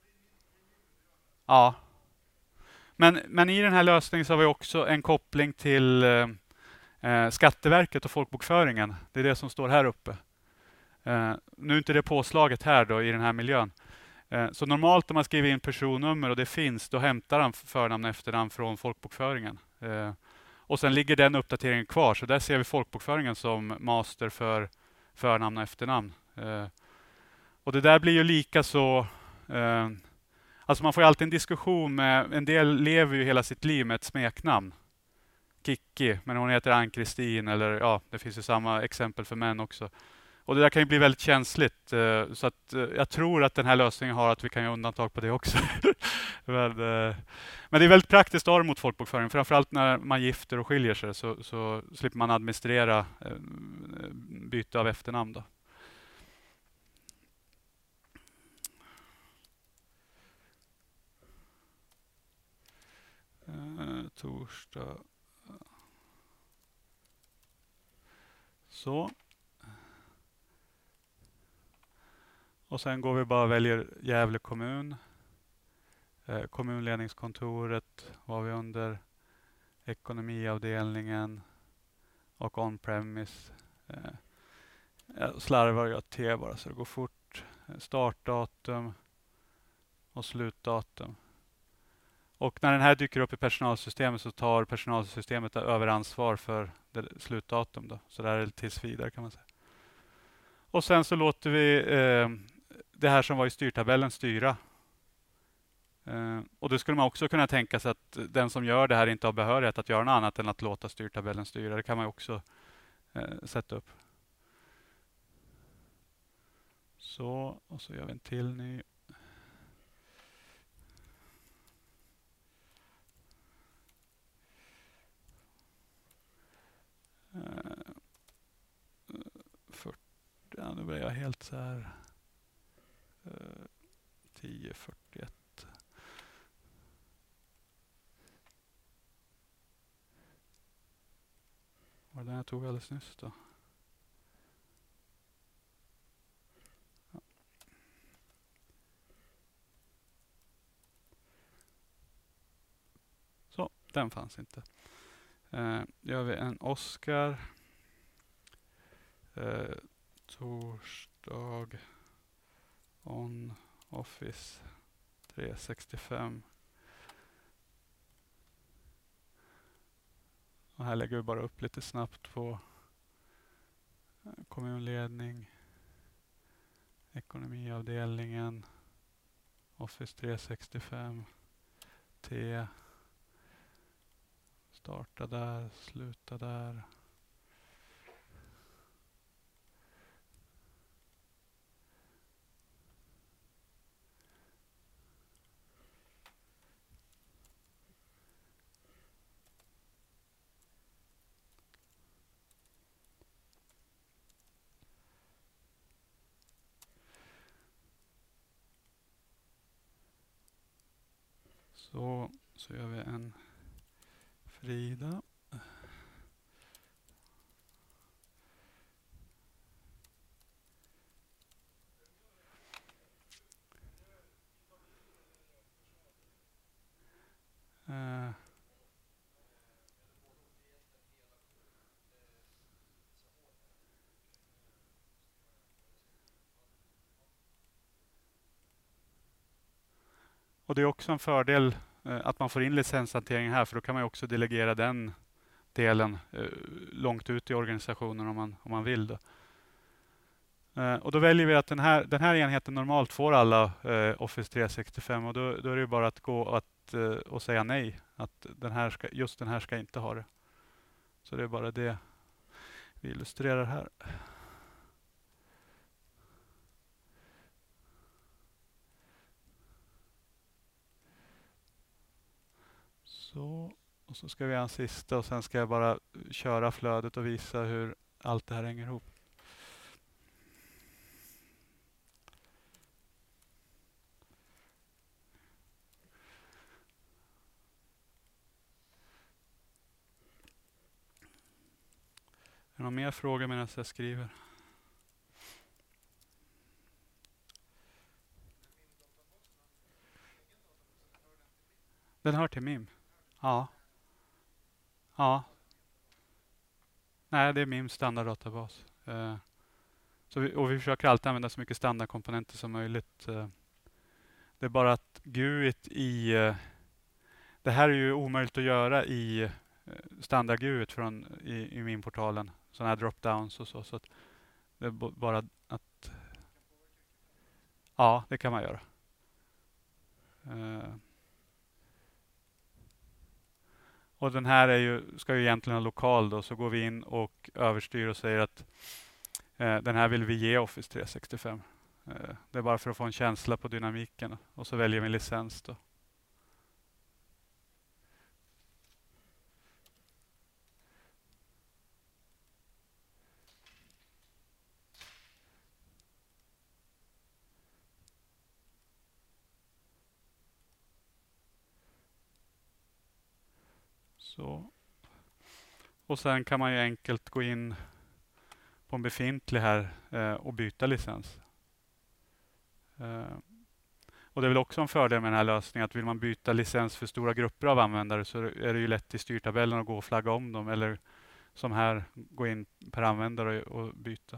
Ja. Men, men i den här lösningen så har vi också en koppling till eh, eh, Skatteverket och folkbokföringen. Det är det som står här uppe. Eh, nu är inte det påslaget här då i den här miljön. Eh, så normalt om man skriver in personnummer och det finns, då hämtar han förnamn och efternamn från folkbokföringen. Eh, och sen ligger den uppdateringen kvar, så där ser vi folkbokföringen som master för förnamn och efternamn. Eh, och det där blir ju lika så... Eh, alltså man får ju alltid en diskussion med... En del lever ju hela sitt liv med ett smeknamn. Kikki, men hon heter Ann-Kristin, eller ja, det finns ju samma exempel för män också. Och det där kan ju bli väldigt känsligt. eh, Så att eh, jag tror att den här lösningen har att vi kan göra undantag på det också. men, eh, men det är väldigt praktiskt att ha det mot folkbokföring. Framförallt när man gifter och skiljer sig så, så slipper man administrera eh, byte av efternamn då. Eh, torsdag. Så. Och sen går vi bara och väljer Gävle kommun. Eh, kommunledningskontoret var vi under. Ekonomiavdelningen och on-premise. Eh, jag slarvar jag T bara så det går fort. Startdatum och slutdatum. Och när den här dyker upp i personalsystemet så tar personalsystemet över ansvar för det slutdatum. Då. Så det här är tills vidare kan man säga. Och sen så låter vi eh, det här som var i styrtabellen styra. Eh, och det skulle man också kunna tänka sig att den som gör det här inte har behörighet att göra något annat än att låta styrtabellen styra. Det kan man också eh, sätta upp. Så, och så gör vi en till ny. Eh, fyrtio, ja, nu blir jag helt så här. Eh, tio fyrtioett. Var det den jag tog alldeles nyss då? Ja. Så, den fanns inte. Eh, gör vi en Oscar. Eh, torsdag. On Office tre sextiofem. Och här lägger vi bara upp lite snabbt på kommunledning, ekonomiavdelningen, Office tre sextiofem, T, starta där, sluta där. Så, så gör vi en Frida. Uh. Och det är också en fördel eh, att man får in licenshantering här, för då kan man ju också delegera den delen eh, långt ut i organisationen om man, om man vill. Då. Eh, och då väljer vi att den här, den här enheten normalt får alla eh, Office tre sextiofem, och då, då är det bara att gå att, eh, och säga nej. Att den här ska, just den här ska inte ha det. Så det är bara det vi illustrerar här. Så, och så ska vi ha en sista, och sen ska jag bara köra flödet och visa hur allt det här hänger ihop. Är det några mer frågor medan jag skriver? Den hör till M I M. Ja. Ja. Nej, det är M I M:s standarddatabas. Eh, så vi, och vi försöker alltid använda så mycket standardkomponenter som möjligt. Eh, det är bara att G U I i... Eh, det här är ju omöjligt att göra i eh, standard-G U I från i, i M I M-portalen. Sådana här drop-downs och så. Så att det är bara att... Ja, det kan man göra. Eh, och den här är ju, ska ju egentligen vara lokal då, så går vi in och överstyr och säger att eh, den här vill vi ge Office tre sextiofem. Eh, det är bara för att få en känsla på dynamiken, och så väljer vi en licens då. Så. Och sen kan man ju enkelt gå in på en befintlig här eh, och byta licens. Eh, och det är väl också en fördel med den här lösningen, att vill man byta licens för stora grupper av användare, så är det ju lätt i styrtabellen att gå och flagga om dem, eller som här, gå in per användare och, och byta.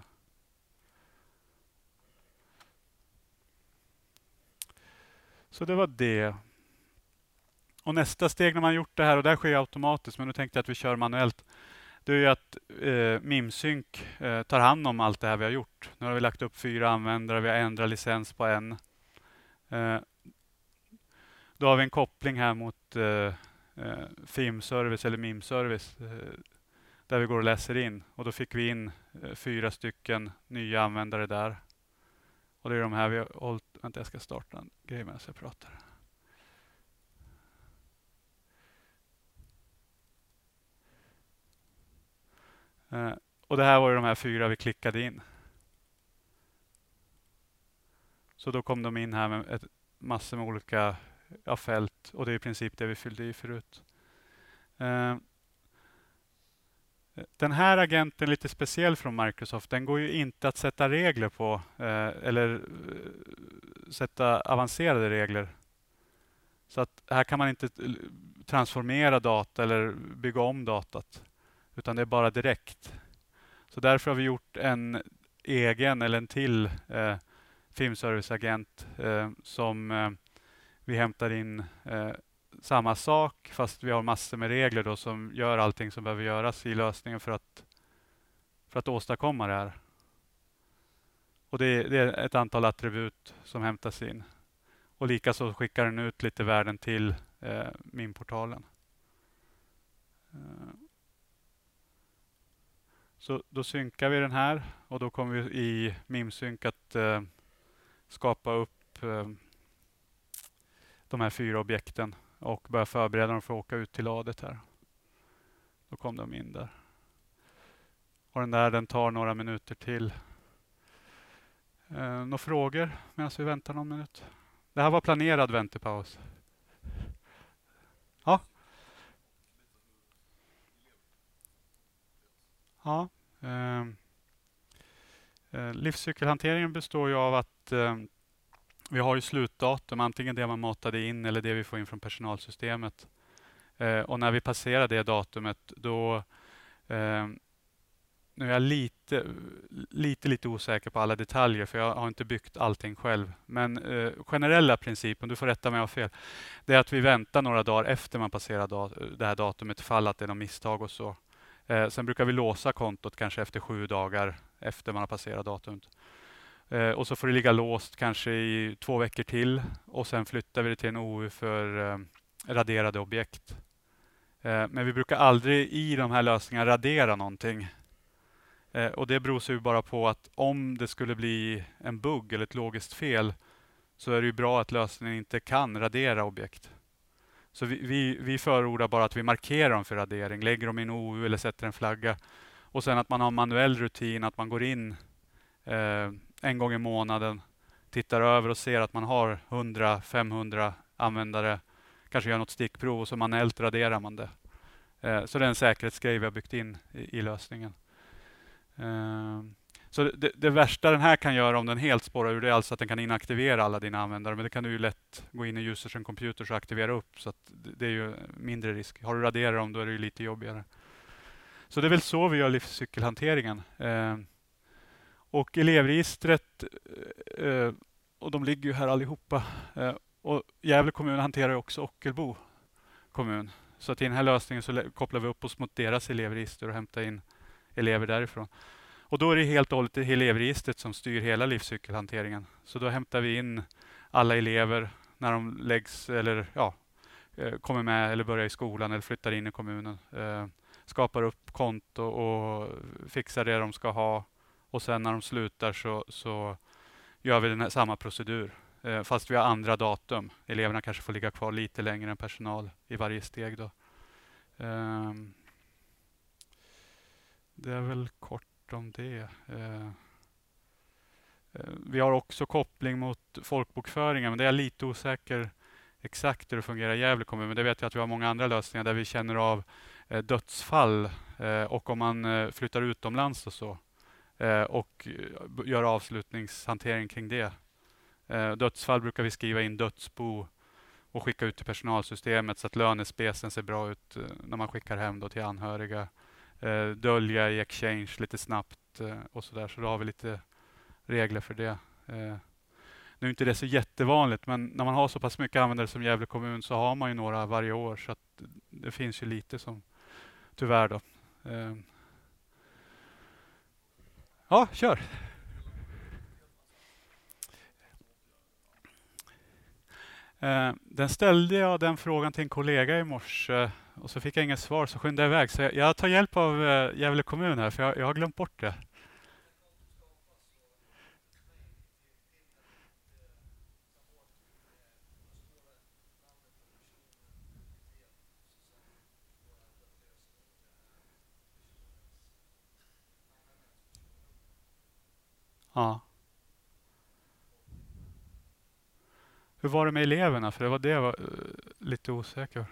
Så det var det. Och nästa steg när man gjort det här, och det här sker automatiskt, men nu tänkte jag att vi kör manuellt. Det är ju att eh, Mimsync eh, tar hand om allt det här vi har gjort. Nu har vi lagt upp fyra användare, vi har ändrat licens på en. Eh, då har vi en koppling här mot eh, eh, Filmservice eller Mimservice eh, där vi går och läser in. Och då fick vi in eh, fyra stycken nya användare där. Och det är de här vi har hållit. Vänta, jag ska starta en grej medan jag pratar. Eh, och det här var ju de här fyra vi klickade in. Så då kom de in här med ett massor med olika ja, fält, och det är i princip det vi fyllde i förut. Eh, den här agenten är lite speciell från Microsoft. Den går ju inte att sätta regler på eh, eller eh, sätta avancerade regler. Så att här kan man inte transformera data eller bygga om datat, utan det är bara direkt. Så därför har vi gjort en egen eller en till eh, filmserviceagent eh, som eh, vi hämtar in eh, samma sak, fast vi har massor med regler då som gör allting som behöver göras i lösningen för att, för att åstadkomma det här. Och det är, det är ett antal attribut som hämtas in. Och likaså skickar den ut lite värden till eh, min portalen. Eh. Så då synkar vi den här, och då kommer vi i Mimsync att eh, skapa upp eh, de här fyra objekten och börja förbereda dem för att åka ut till ladet här. Då kom de in där. Och den där den tar några minuter till. Eh, några frågor medan vi väntar någon minut? Det här var planerad väntepaus. Ja. Ja. Eh, eh, livscykelhanteringen består ju av att eh, vi har ju slutdatum, antingen det man matade in eller det vi får in från personalsystemet. Eh, och när vi passerar det datumet, då eh, nu är jag lite, lite, lite osäker på alla detaljer, för jag har inte byggt allting själv. Men eh, generella principen, du får rätta mig om jag har fel, det är att vi väntar några dagar efter man passerar dat det här datumet, ifall att det är något misstag och så. Eh, sen brukar vi låsa kontot kanske efter sju dagar efter man har passerat datumet. Eh, och så får det ligga låst kanske i två veckor till, och sen flyttar vi det till en O U för eh, raderade objekt. Eh, men vi brukar aldrig i de här lösningarna radera någonting. Eh, och det beror sig ju bara på att om det skulle bli en bugg eller ett logiskt fel, så är det ju bra att lösningen inte kan radera objekt. Så vi, vi, vi förordar bara att vi markerar dem för radering, lägger dem i en O U eller sätter en flagga. Och sen att man har manuell rutin, att man går in eh, en gång i månaden, tittar över och ser att man har hundra femhundra användare, kanske gör något stickprov och så manuellt raderar man det. Eh, så det är en säkerhetsgrej vi har byggt in i, i lösningen. Eh, så det, det värsta den här kan göra om den helt spårar ur, det är alltså att den kan inaktivera alla dina användare. Men det kan du ju lätt gå in i users and computers och aktivera upp. Så att det, det är ju mindre risk. Har du raderat dem, då är det ju lite jobbigare. Så det är väl så vi gör livscykelhanteringen. Eh, och elevregistret, eh, och de ligger ju här allihopa. Eh, och Gävle kommun hanterar ju också Ockelbo kommun. Så att i den här lösningen så kopplar vi upp oss mot deras elevregister och hämtar in elever därifrån. Och då är det helt och hållet elevregistret som styr hela livscykelhanteringen. Så då hämtar vi in alla elever när de läggs eller ja, kommer med eller börjar i skolan eller flyttar in i kommunen. Eh, skapar upp konto och fixar det de ska ha. Och sen när de slutar så, så gör vi den här, samma procedur. Eh, fast vi har andra datum. Eleverna kanske får ligga kvar lite längre än personal i varje steg då. Eh, det är väl kort om det. Eh, vi har också koppling mot folkbokföringen, men det är jag lite osäker exakt hur det fungerar i Gävle kommun. Men det vet jag att vi har många andra lösningar där vi känner av eh, dödsfall eh, och om man eh, flyttar utomlands och så. Eh, och gör avslutningshantering kring det. Eh, dödsfall brukar vi skriva in dödsbo och skicka ut till personalsystemet så att lönespecen ser bra ut eh, när man skickar hem då till anhöriga. Eh, dölja i Exchange lite snabbt eh, och sådär. Så då har vi lite regler för det. Eh, nu är inte det så jättevanligt, men när man har så pass mycket användare som Gävle kommun så har man ju några varje år. Så att det finns ju lite som tyvärr då. Eh, ja, kör! Eh, den ställde jag den frågan till en kollega i morse och så fick jag inget svar, så skyndade jag iväg. Så jag, jag tar hjälp av eh, Gävle kommun här, för jag, jag har glömt bort det. Ja. Hur var det med eleverna? För det var det jag var uh, lite osäker.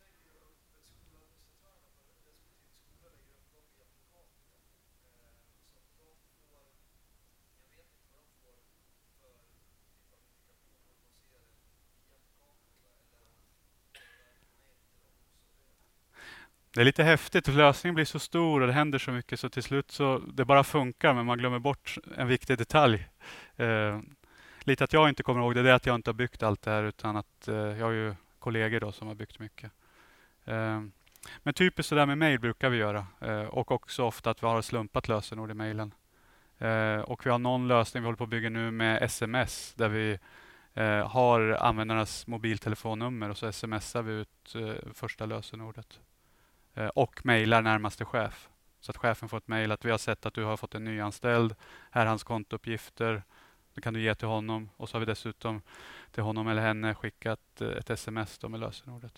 Det är lite häftigt, för lösningen blir så stor och det händer så mycket så till slut så det bara funkar, men man glömmer bort en viktig detalj. Uh, lite att jag inte kommer ihåg det, det är att jag inte har byggt allt det här, utan att uh, jag har ju kollegor då som har byggt mycket. Uh, men typiskt så där med mejl brukar vi göra, uh, och också ofta att vi har slumpat lösenord i mejlen. Uh, och vi har någon lösning vi håller på att bygga nu med S M S där vi uh, har användarnas mobiltelefonnummer och så smsar vi ut uh, första lösenordet. Uh, och mejlar närmaste chef. Så att chefen får ett mejl att vi har sett att du har fått en nyanställd. Här är hans kontouppgifter. Det kan du ge till honom. Och så har vi dessutom till honom eller henne skickat uh, ett sms då med lösenordet.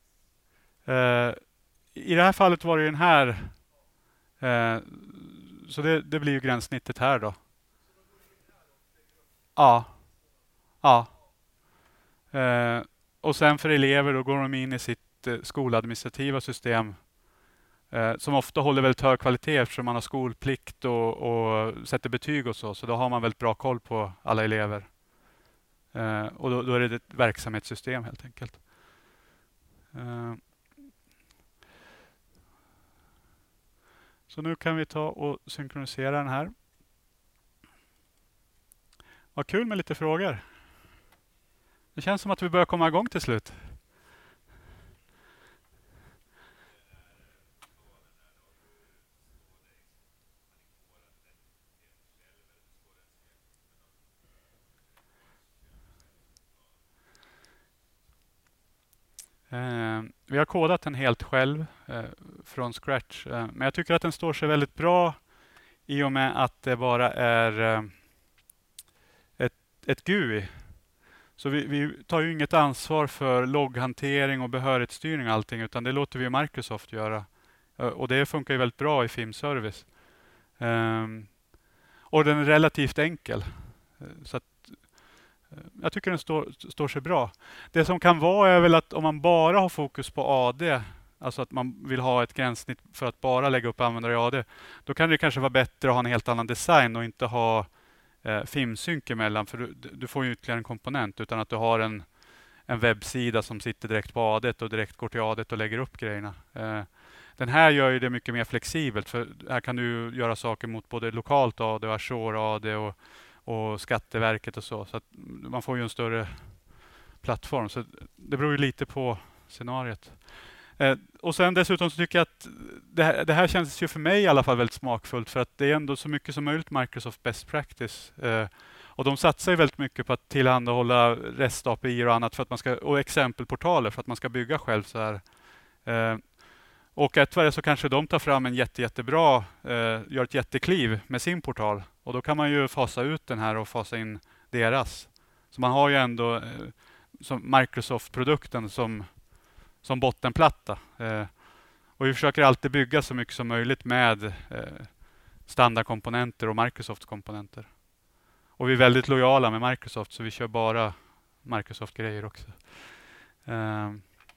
Uh, I det här fallet var det den här uh, så det, det blir ju gränssnittet här då. Ja, ja. Eh, och sen för elever då går de in i sitt eh, skoladministrativa system eh, som ofta håller väldigt hög kvalitet eftersom man har skolplikt och, och sätter betyg och så. Så då har man väldigt bra koll på alla elever. Eh, och då, då är det ett verksamhetssystem helt enkelt. Eh, så nu kan vi ta och synkronisera den här. Vad kul med lite frågor. Det känns som att vi börjar komma igång till slut. Eh, vi har kodat den helt själv eh, från scratch. Eh, men jag tycker att den står sig väldigt bra i och med att det bara är eh, ett, ett G U I. Så vi, vi tar ju inget ansvar för logghantering och behörighetsstyrning och allting, utan det låter vi Microsoft göra. Eh, och det funkar ju väldigt bra i Filmservice. Eh, och den är relativt enkel. Eh, så att jag tycker den står, står sig bra. Det som kan vara är väl att om man bara har fokus på A D, alltså att man vill ha ett gränssnitt för att bara lägga upp användare i A D, då kan det kanske vara bättre att ha en helt annan design och inte ha eh, filmsynk emellan, för du, du får ju ytterligare en komponent, utan att du har en, en webbsida som sitter direkt på A D och direkt går till A D och lägger upp grejerna. Eh, den här gör ju det mycket mer flexibelt, för här kan du göra saker mot både lokalt A D och Azure A D och och Skatteverket och så. Så att man får ju en större plattform. Så det beror ju lite på scenariet. Eh, och sen dessutom så tycker jag att det här, det här känns ju för mig i alla fall väldigt smakfullt, för att det är ändå så mycket som möjligt Microsoft Best Practice. Eh, och de satsar ju väldigt mycket på att tillhandahålla REST-A P I och annat för att man ska, och exempelportaler för att man ska bygga själv så här. Eh, Och ett värre så kanske de tar fram en jätte, jättebra, eh, gör ett jättekliv med sin portal. Och då kan man ju fasa ut den här och fasa in deras. Så man har ju ändå eh, som Microsoft-produkten som, som bottenplatta. Eh, och vi försöker alltid bygga så mycket som möjligt med eh, standardkomponenter och Microsofts komponenter. Och vi är väldigt lojala med Microsoft, så vi kör bara Microsoft-grejer också. Eh,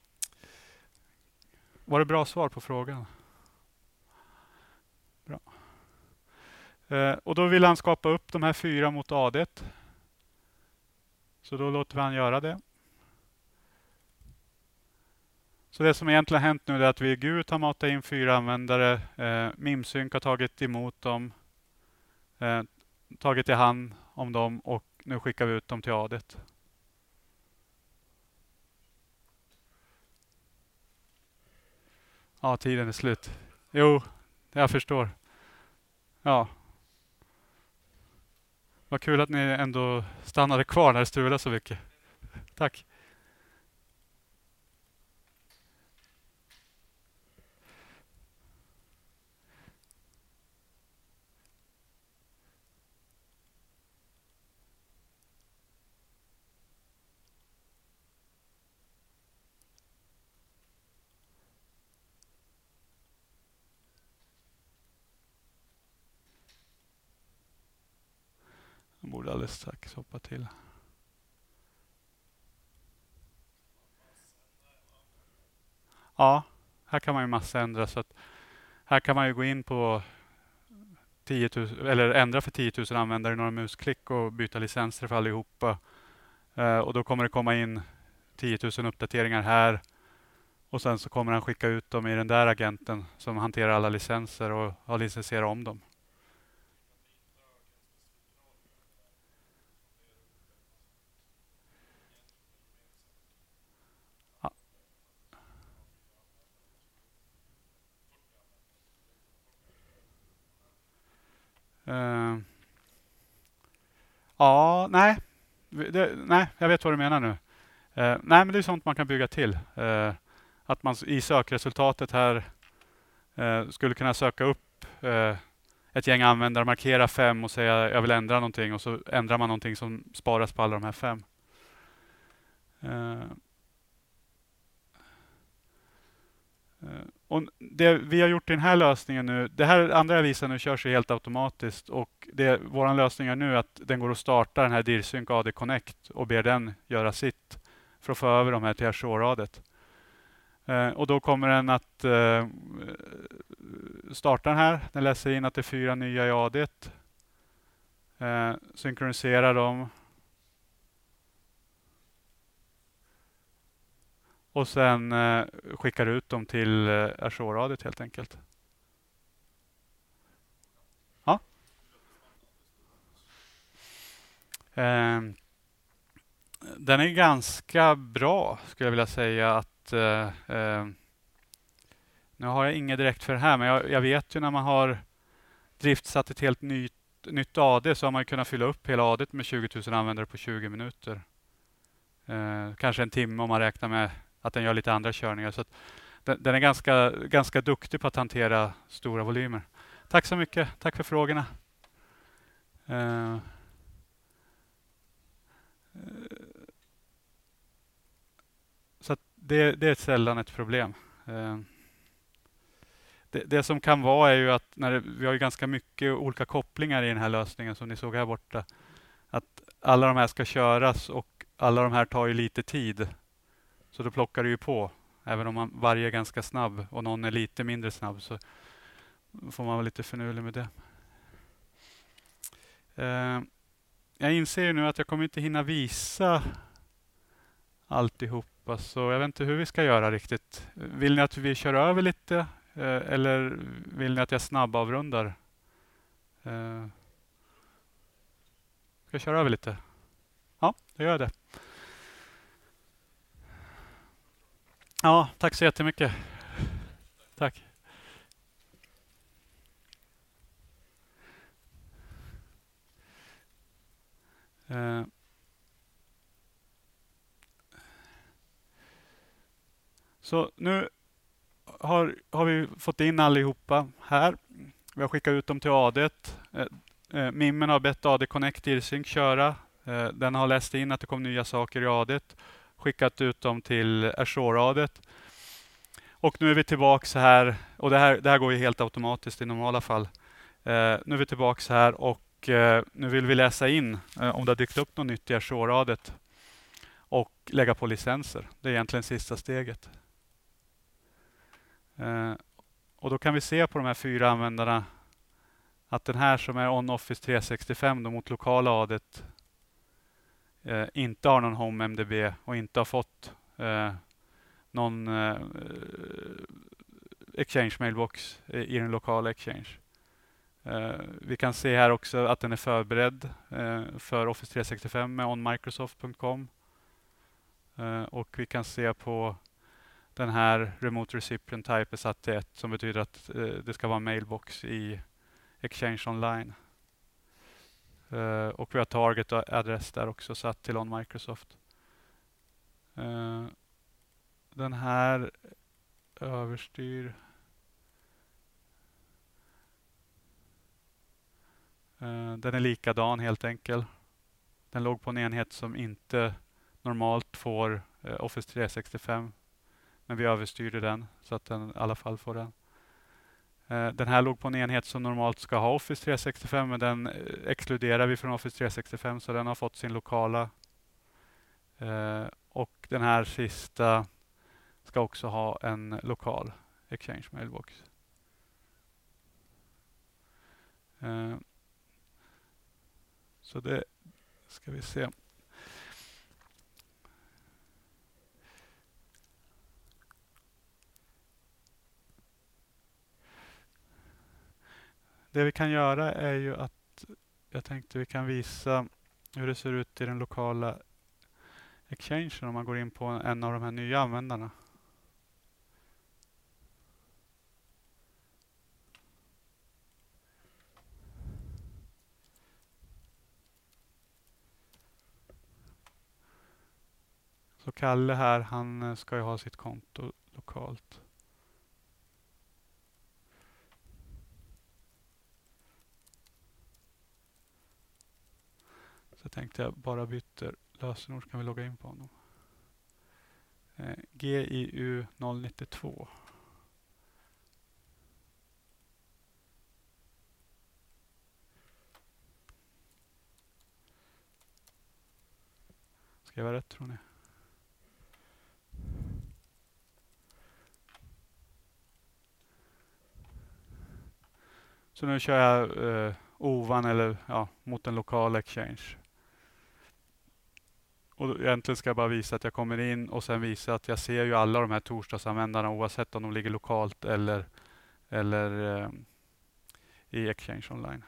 Var det bra svar på frågan? Bra. Eh, och då vill han skapa upp de här fyra mot A D. Så då låter vi han göra det. Så det som egentligen har hänt nu är att vi i G U T har matat in fyra användare. Eh, Mimsync har tagit emot dem. Eh, tagit i hand om dem och nu skickar vi ut dem till A D. Ja, tiden är slut. Jo, jag förstår. Ja. Vad kul att ni ändå stannade kvar när det strulade så mycket. Tack. Jag borde alldeles strax hoppa till. Ja, här kan man ju massa ändra. Så att här kan man ju gå in på tio tusen, eller ändra för tio tusen användare i några musklick och byta licenser för allihopa. Eh, och då kommer det komma in tio tusen uppdateringar här. Och sen så kommer han skicka ut dem i den där agenten som hanterar alla licenser och har licensierat om dem. Ja. Eh, ja, nej. Det, nej, jag vet vad du menar nu. Eh, nej, men det är sånt man kan bygga till. Eh, att man i sökresultatet här eh, skulle kunna söka upp eh, ett gäng användare, markera fem och säga jag vill ändra någonting, och så ändrar man någonting som sparas på alla de här fem. Eh, eh, Och det vi har gjort i den här lösningen nu, det här andra jag visar nu körs ju helt automatiskt och det, vår lösning är nu att den går att starta den här DIRSync A D Connect och ber den göra sitt för att få över de här till Azure-radet. Eh, och då kommer den att eh, starta den här. Den läser in att det är fyra nya i A D. Eh, synkroniserar dem. Och sen eh, skickar ut dem till eh, Azure-radet helt enkelt. Ja. Eh, den är ganska bra skulle jag vilja säga. Att eh, eh, nu har jag inget direkt för det här, men jag, jag vet ju när man har driftsatt ett helt nytt, nytt A D så har man kunnat fylla upp hela A D med tjugo tusen användare på tjugo minuter. Eh, kanske en timme om man räknar med att den gör lite andra körningar. Så att den, den är ganska, ganska duktig på att hantera stora volymer. Tack så mycket. Tack för frågorna. Eh, så att det, det är sällan ett problem. Eh, det, det som kan vara är ju att när det, vi har ju ganska mycket olika kopplingar i den här lösningen som ni såg här borta. Att alla de här ska köras och alla de här tar ju lite tid. Så då plockar det ju på. Även om man, varje är ganska snabb och någon är lite mindre snabb så får man vara lite finurlig med det. Eh, jag inser ju nu att jag kommer inte hinna visa alltihopa. Så jag vet inte hur vi ska göra riktigt. Vill ni att vi kör över lite? Eh, eller vill ni att jag snabbavrundar? Eh, ska jag köra över lite? Ja, då gör jag det. Ja, tack så jättemycket. Tack. Eh, så nu har, har vi fått in allihopa här. Vi har skickat ut dem till A D. Eh, eh, Mimmen har bett A D Connect DIRSync köra. Eh, den har läst in att det kom nya saker i A D. Skickat ut dem till Azure-A D. Och nu är vi tillbaka så här. Och det här, det här går ju helt automatiskt i normala fall. Eh, nu är vi tillbaka så här och eh, nu vill vi läsa in eh, om det har dykt upp något nytt i Azure-A D. Och lägga på licenser. Det är egentligen sista steget. Eh, och då kan vi se på de här fyra användarna att den här som är On-Office tre sextiofem då, mot lokala A D eh, inte har någon Home M D B och inte har fått eh, någon eh, Exchange Mailbox i den lokala Exchange. Eh, vi kan se här också att den är förberedd eh, för Office tre sextiofem med on microsoft punkt com. Eh, och vi kan se på den här Remote Recipient Type är satt till ett som betyder att eh, det ska vara mailbox i Exchange Online. Uh, och vi har target och adress där också satt till on Microsoft. Uh, den här överstyr. Uh, den är likadan helt enkelt. Den låg på en enhet som inte normalt får uh, Office tre sextiofem. Men vi överstyrde den så att den i alla fall får den. Den här låg på en enhet som normalt ska ha Office tre sextiofem, men den exkluderar vi från Office tre sextiofem så den har fått sin lokala. Och den här sista ska också ha en lokal Exchange Mailbox. Så det ska vi se. Det vi kan göra är ju att jag tänkte vi kan visa hur det ser ut i den lokala Exchange om man går in på en av de här nya användarna. Så Kalle här, han ska ju ha sitt konto lokalt. Så tänkte jag bara byter lösenord så kan vi logga in på honom. G I U noll nittiotvå. Skrev jag rätt tror ni? Så nu kör jag eh, ovan eller ja, mot en lokal exchange. Och då, egentligen ska jag bara visa att jag kommer in och sen visa att jag ser ju alla de här torsdagsanvändarna oavsett om de ligger lokalt eller, eller eh, i Exchange Online.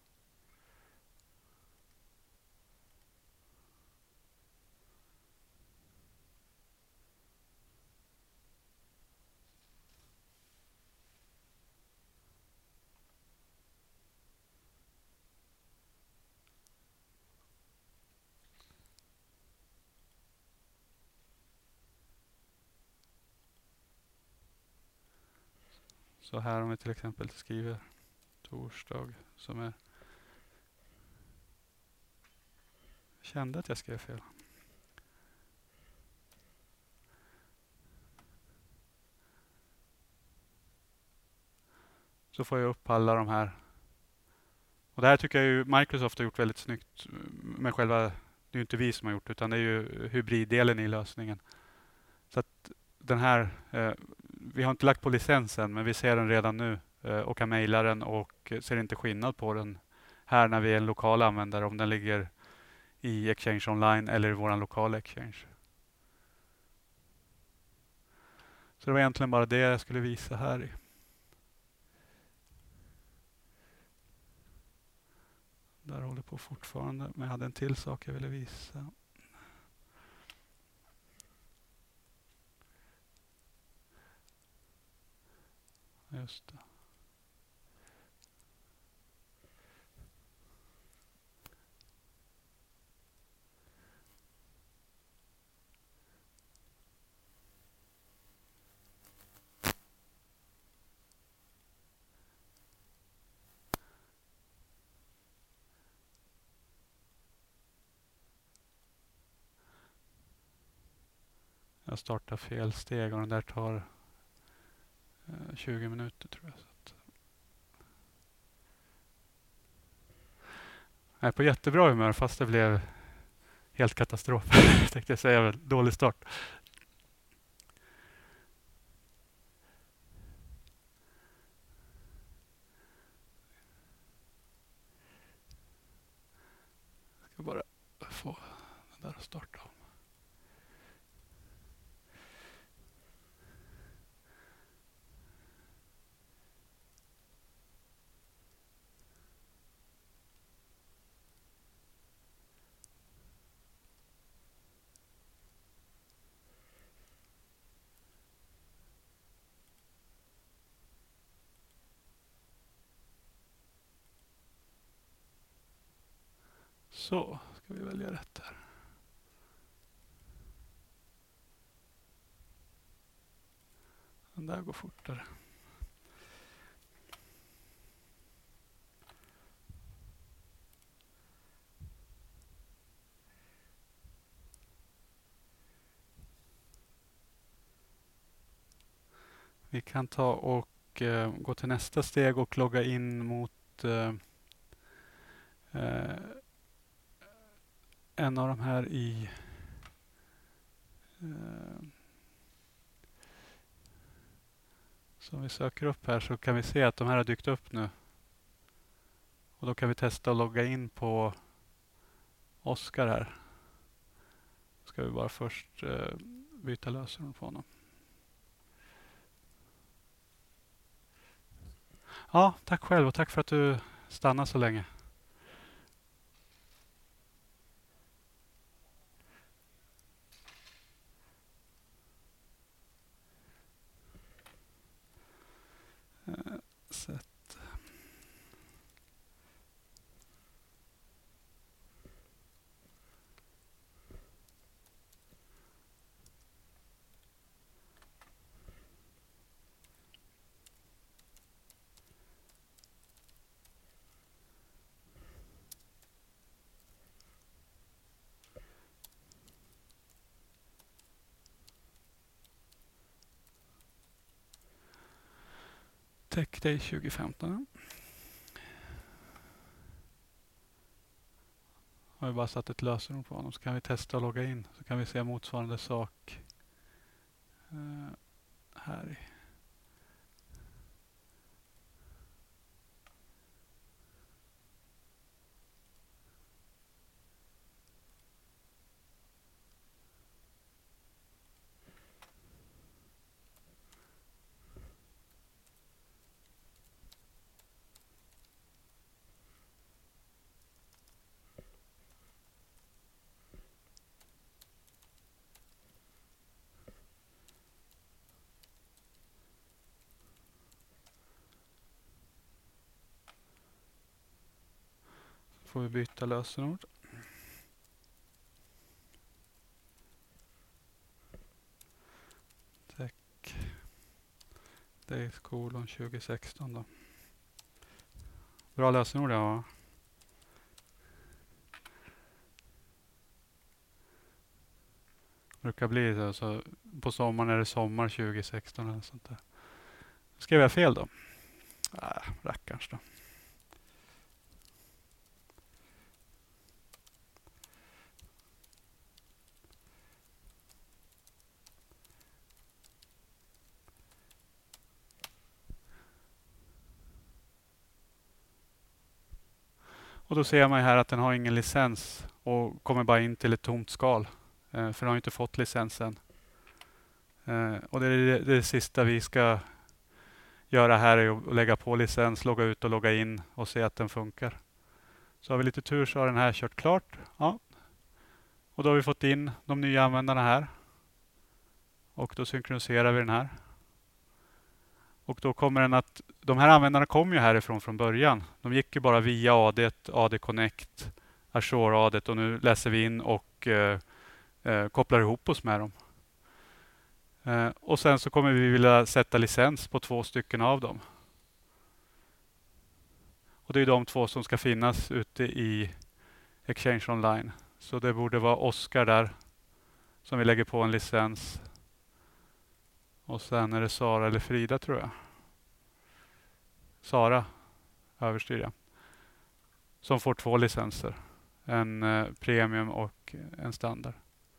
Så här om vi till exempel skriver torsdag som är... Jag kände att jag skrev fel. Så får jag upp alla de här. Och det här tycker jag ju Microsoft har gjort väldigt snyggt med själva... Det är ju inte vi som har gjort det utan det är ju hybriddelen i lösningen. Så att den här... Eh, vi har inte lagt på licensen men vi ser den redan nu eh, och kan mejla den och ser inte skillnad på den här när vi är en lokal användare om den ligger i Exchange Online eller i vår lokala Exchange. Så det var egentligen bara det jag skulle visa här i. Där håller på fortfarande, men jag hade en till sak jag ville visa. Just det. Jag startar fel steg och den där tar eh, tjugo minuter tror jag. Så att... Jag är på jättebra humör fast det blev helt katastrof. Tänkte jag säga, dålig start. Jag ska bara få den där att starta om. Så, ska vi välja rätt här. Den där går fortare. Vi kan ta och eh, gå till nästa steg och logga in mot eh, eh, en av de här i eh, som vi söker upp här så kan vi se att de här har dykt upp nu. Och då kan vi testa att logga in på Oskar här. Ska vi bara först eh, byta lösenord på honom. Ja, tack själv och tack för att du stannade så länge. Eh, sätt. Tech Day tjugo femton. har vi bara satt ett lösenord på honom, så kan vi testa att logga in. Så kan vi se motsvarande sak uh, här i. Får vi byta lösenord. Tack. Days kolon tjugo sexton då. Bra lösenord, ja. Brukar bli så, så på sommaren är det sommar tjugo sexton eller sånt där. Skrev jag fel då? Äh, rackarns då. Och då ser man här att den har ingen licens och kommer bara in till ett tomt skal. Eh, för den har inte fått licensen. Eh, och det är det, det, är det sista vi ska göra här är att lägga på licens, logga ut och logga in och se att den funkar. Så har vi lite tur så har den här kört klart. Ja. Och då har vi fått in de nya användarna här. Och då synkroniserar vi den här. Och då kommer den att, de här användarna kom ju härifrån från början. De gick ju bara via A D, A D Connect, Azure A D och nu läser vi in och eh, eh, kopplar ihop oss med dem. Eh, och sen så kommer vi vilja sätta licens på två stycken av dem. Och det är de två som ska finnas ute i Exchange Online. Så det borde vara Oskar där som vi lägger på en licens. Och sen är det Sara eller Frida tror jag. Sara överstyr jag. Som får två licenser. En eh, premium och en standard.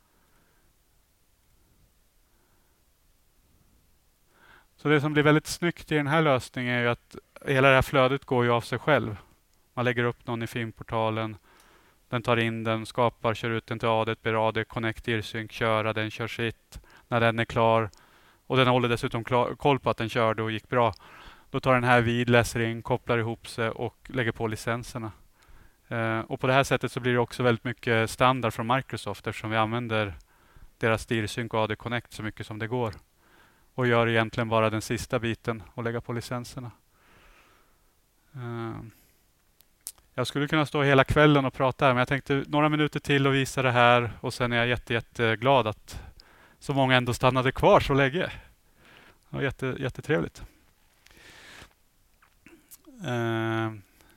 Så det som blir väldigt snyggt i den här lösningen är ju att hela det här flödet går ju av sig själv. Man lägger upp någon i filmportalen. Den tar in den, skapar, kör ut den till A D, ber A D, Connect, IRSync, köra, den kör sitt. När den är klar, och den håller dessutom klar, koll på att den körde och gick bra. Då tar den här vid, läser in, kopplar ihop sig och lägger på licenserna. Eh, och på det här sättet så blir det också väldigt mycket standard från Microsoft eftersom vi använder deras IRSync och A D Connect så mycket som det går. Och gör egentligen bara den sista biten och lägga på licenserna. Eh, jag skulle kunna stå hela kvällen och prata här men jag tänkte några minuter till och visa det här och sen är jag jätte, jätteglad att så många ändå stannade kvar så länge. Det var jätte, jättetrevligt. Eh,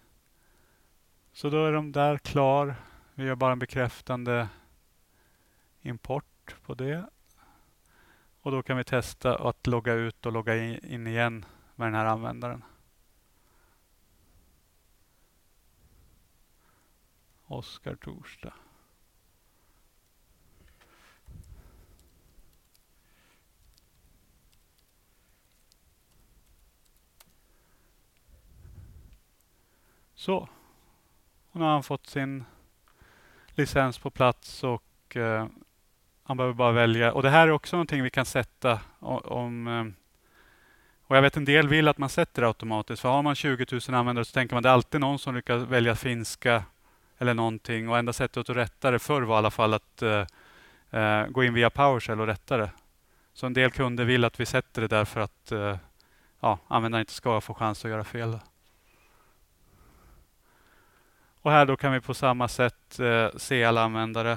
så då är de där klar. Vi gör bara en bekräftande import på det. Och då kan vi testa att logga ut och logga in igen med den här användaren. Oskar Torsdag. Så. Och nu har han fått sin licens på plats och eh, han behöver bara välja. Och det här är också någonting vi kan sätta om... Eh, och jag vet en del vill att man sätter det automatiskt. För har man tjugo tusen användare så tänker man att det är alltid någon som lyckas välja finska eller någonting. Och enda sättet att rätta det förr var i alla fall att eh, eh, gå in via PowerShell och rätta det. Så en del kunder vill att vi sätter det där för att eh, ja, användaren inte ska få chans att göra fel. Och här då kan vi på samma sätt eh, se alla användare.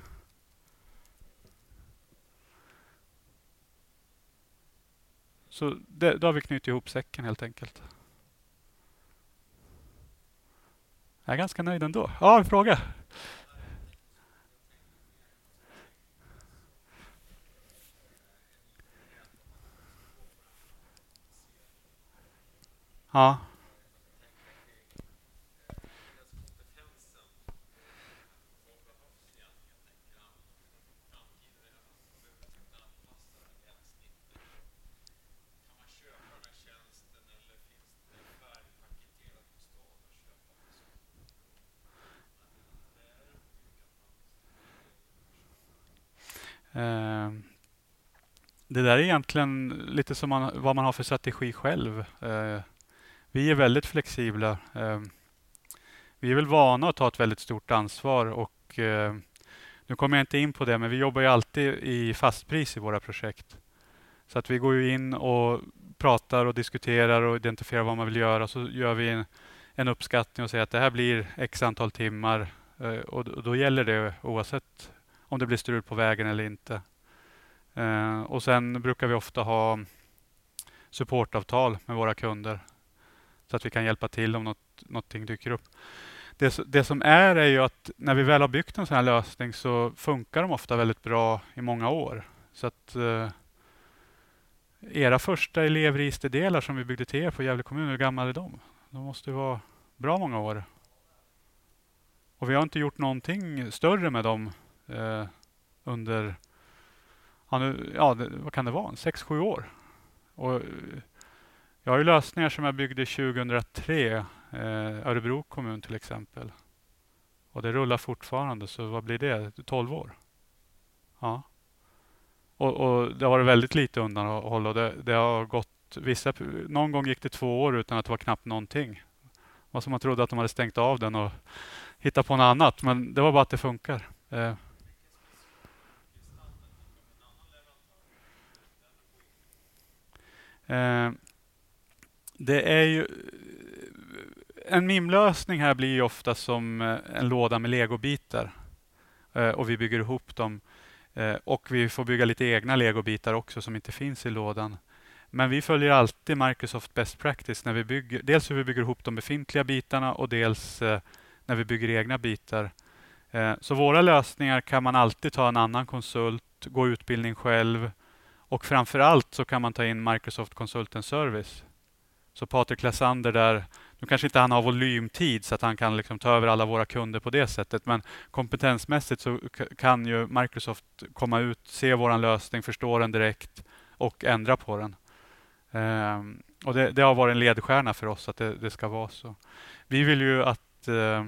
Så det, då har vi knutit ihop säcken helt enkelt. Jag är ganska nöjd ändå. Ja, en fråga. Ja. Eh, det där är egentligen lite som man, vad man har för strategi själv. Eh, vi är väldigt flexibla. Eh, vi är väl vana att ta ett väldigt stort ansvar och eh, nu kommer jag inte in på det, men vi jobbar ju alltid i fastpris i våra projekt. Så att vi går ju in och pratar och diskuterar och identifierar vad man vill göra. Så gör vi en, en uppskattning och säger att det här blir x antal timmar. Eh, och, och då gäller det oavsett om det blir strul på vägen eller inte. Eh, och sen brukar vi ofta ha supportavtal med våra kunder. Så att vi kan hjälpa till om något, någonting dyker upp. Det, det som är är ju att när vi väl har byggt en sån här lösning så funkar de ofta väldigt bra i många år. Så att eh, era första elevregisterdelar som vi byggde till er på Gävle kommun, hur gamla är de? De måste ju vara bra många år. Och vi har inte gjort någonting större med dem eh, under, ja, nu, ja det, vad kan det vara, sex sju år. Och eh, jag har ju lösningar som jag byggde tjugohundratre, eh, Örebro kommun till exempel. Och det rullar fortfarande, så vad blir det? tolv år? Ja. Och, och det har varit väldigt lite undanhåll och det, det har gått vissa, någon gång gick det två år utan att det var knappt någonting. Det var som man trodde att de hade stängt av den och hittat på något annat, men det var bara att det funkar. Eh. Eh, det är ju en M I M-lösning här blir ju ofta som eh, en låda med legobitar eh, och vi bygger ihop dem. Eh, och vi får bygga lite egna legobitar också som inte finns i lådan. Men vi följer alltid Microsoft Best Practice när vi bygger, dels hur vi bygger ihop de befintliga bitarna och dels eh, när vi bygger egna bitar. Eh, så våra lösningar kan man alltid ta en annan konsult, gå utbildning själv och framför allt så kan man ta in Microsoft Consultant Service. Så Patrik Lassander där, nu kanske inte han har volymtid så att han kan liksom ta över alla våra kunder på det sättet, men kompetensmässigt så kan ju Microsoft komma ut, se vår lösning, förstå den direkt och ändra på den. Um, och det, det har varit en ledstjärna för oss att det, det ska vara så. Vi vill ju att uh,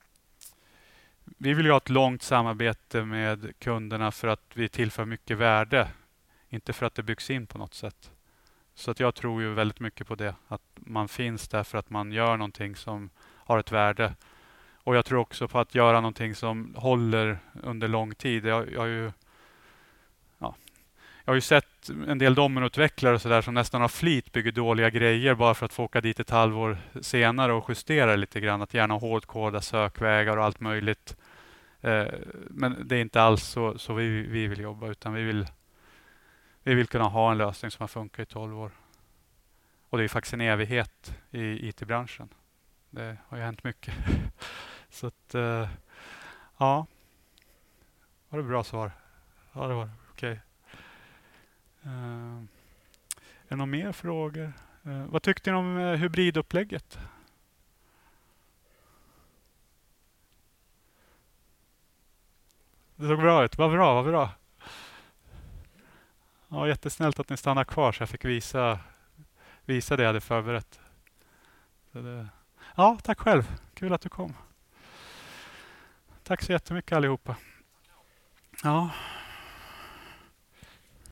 vi vill ju ha ett långt samarbete med kunderna för att vi tillför mycket värde, inte för att det byggs in på något sätt. Så att jag tror ju väldigt mycket på det. Att man finns där för att man gör någonting som har ett värde. Och jag tror också på att göra någonting som håller under lång tid. Jag, jag, har, ju, ja, jag har ju sett en del domenutvecklare och så där som nästan har flit bygger dåliga grejer bara för att få åka dit ett halvår senare och justera lite grann. Att gärna hårdkoda sökvägar och allt möjligt. Eh, men det är inte alls så, så vi, vi vill jobba, utan vi vill Vi vill kunna ha en lösning som har funkat i tolv år. Och det är faktiskt en evighet i I T-branschen. Det har ju hänt mycket. Så att, uh, ja. Var det bra svar? Ja, det var det. Okej. Okay. Uh, är det några mer frågor? Uh, vad tyckte ni om uh, hybridupplägget? Det såg bra ut. Vad bra, vad bra. Ja, jättesnällt att ni stannar kvar så jag fick visa, visa det jag hade förberett. Så det, ja, tack själv. Kul att du kom. Tack så jättemycket allihopa. Ja.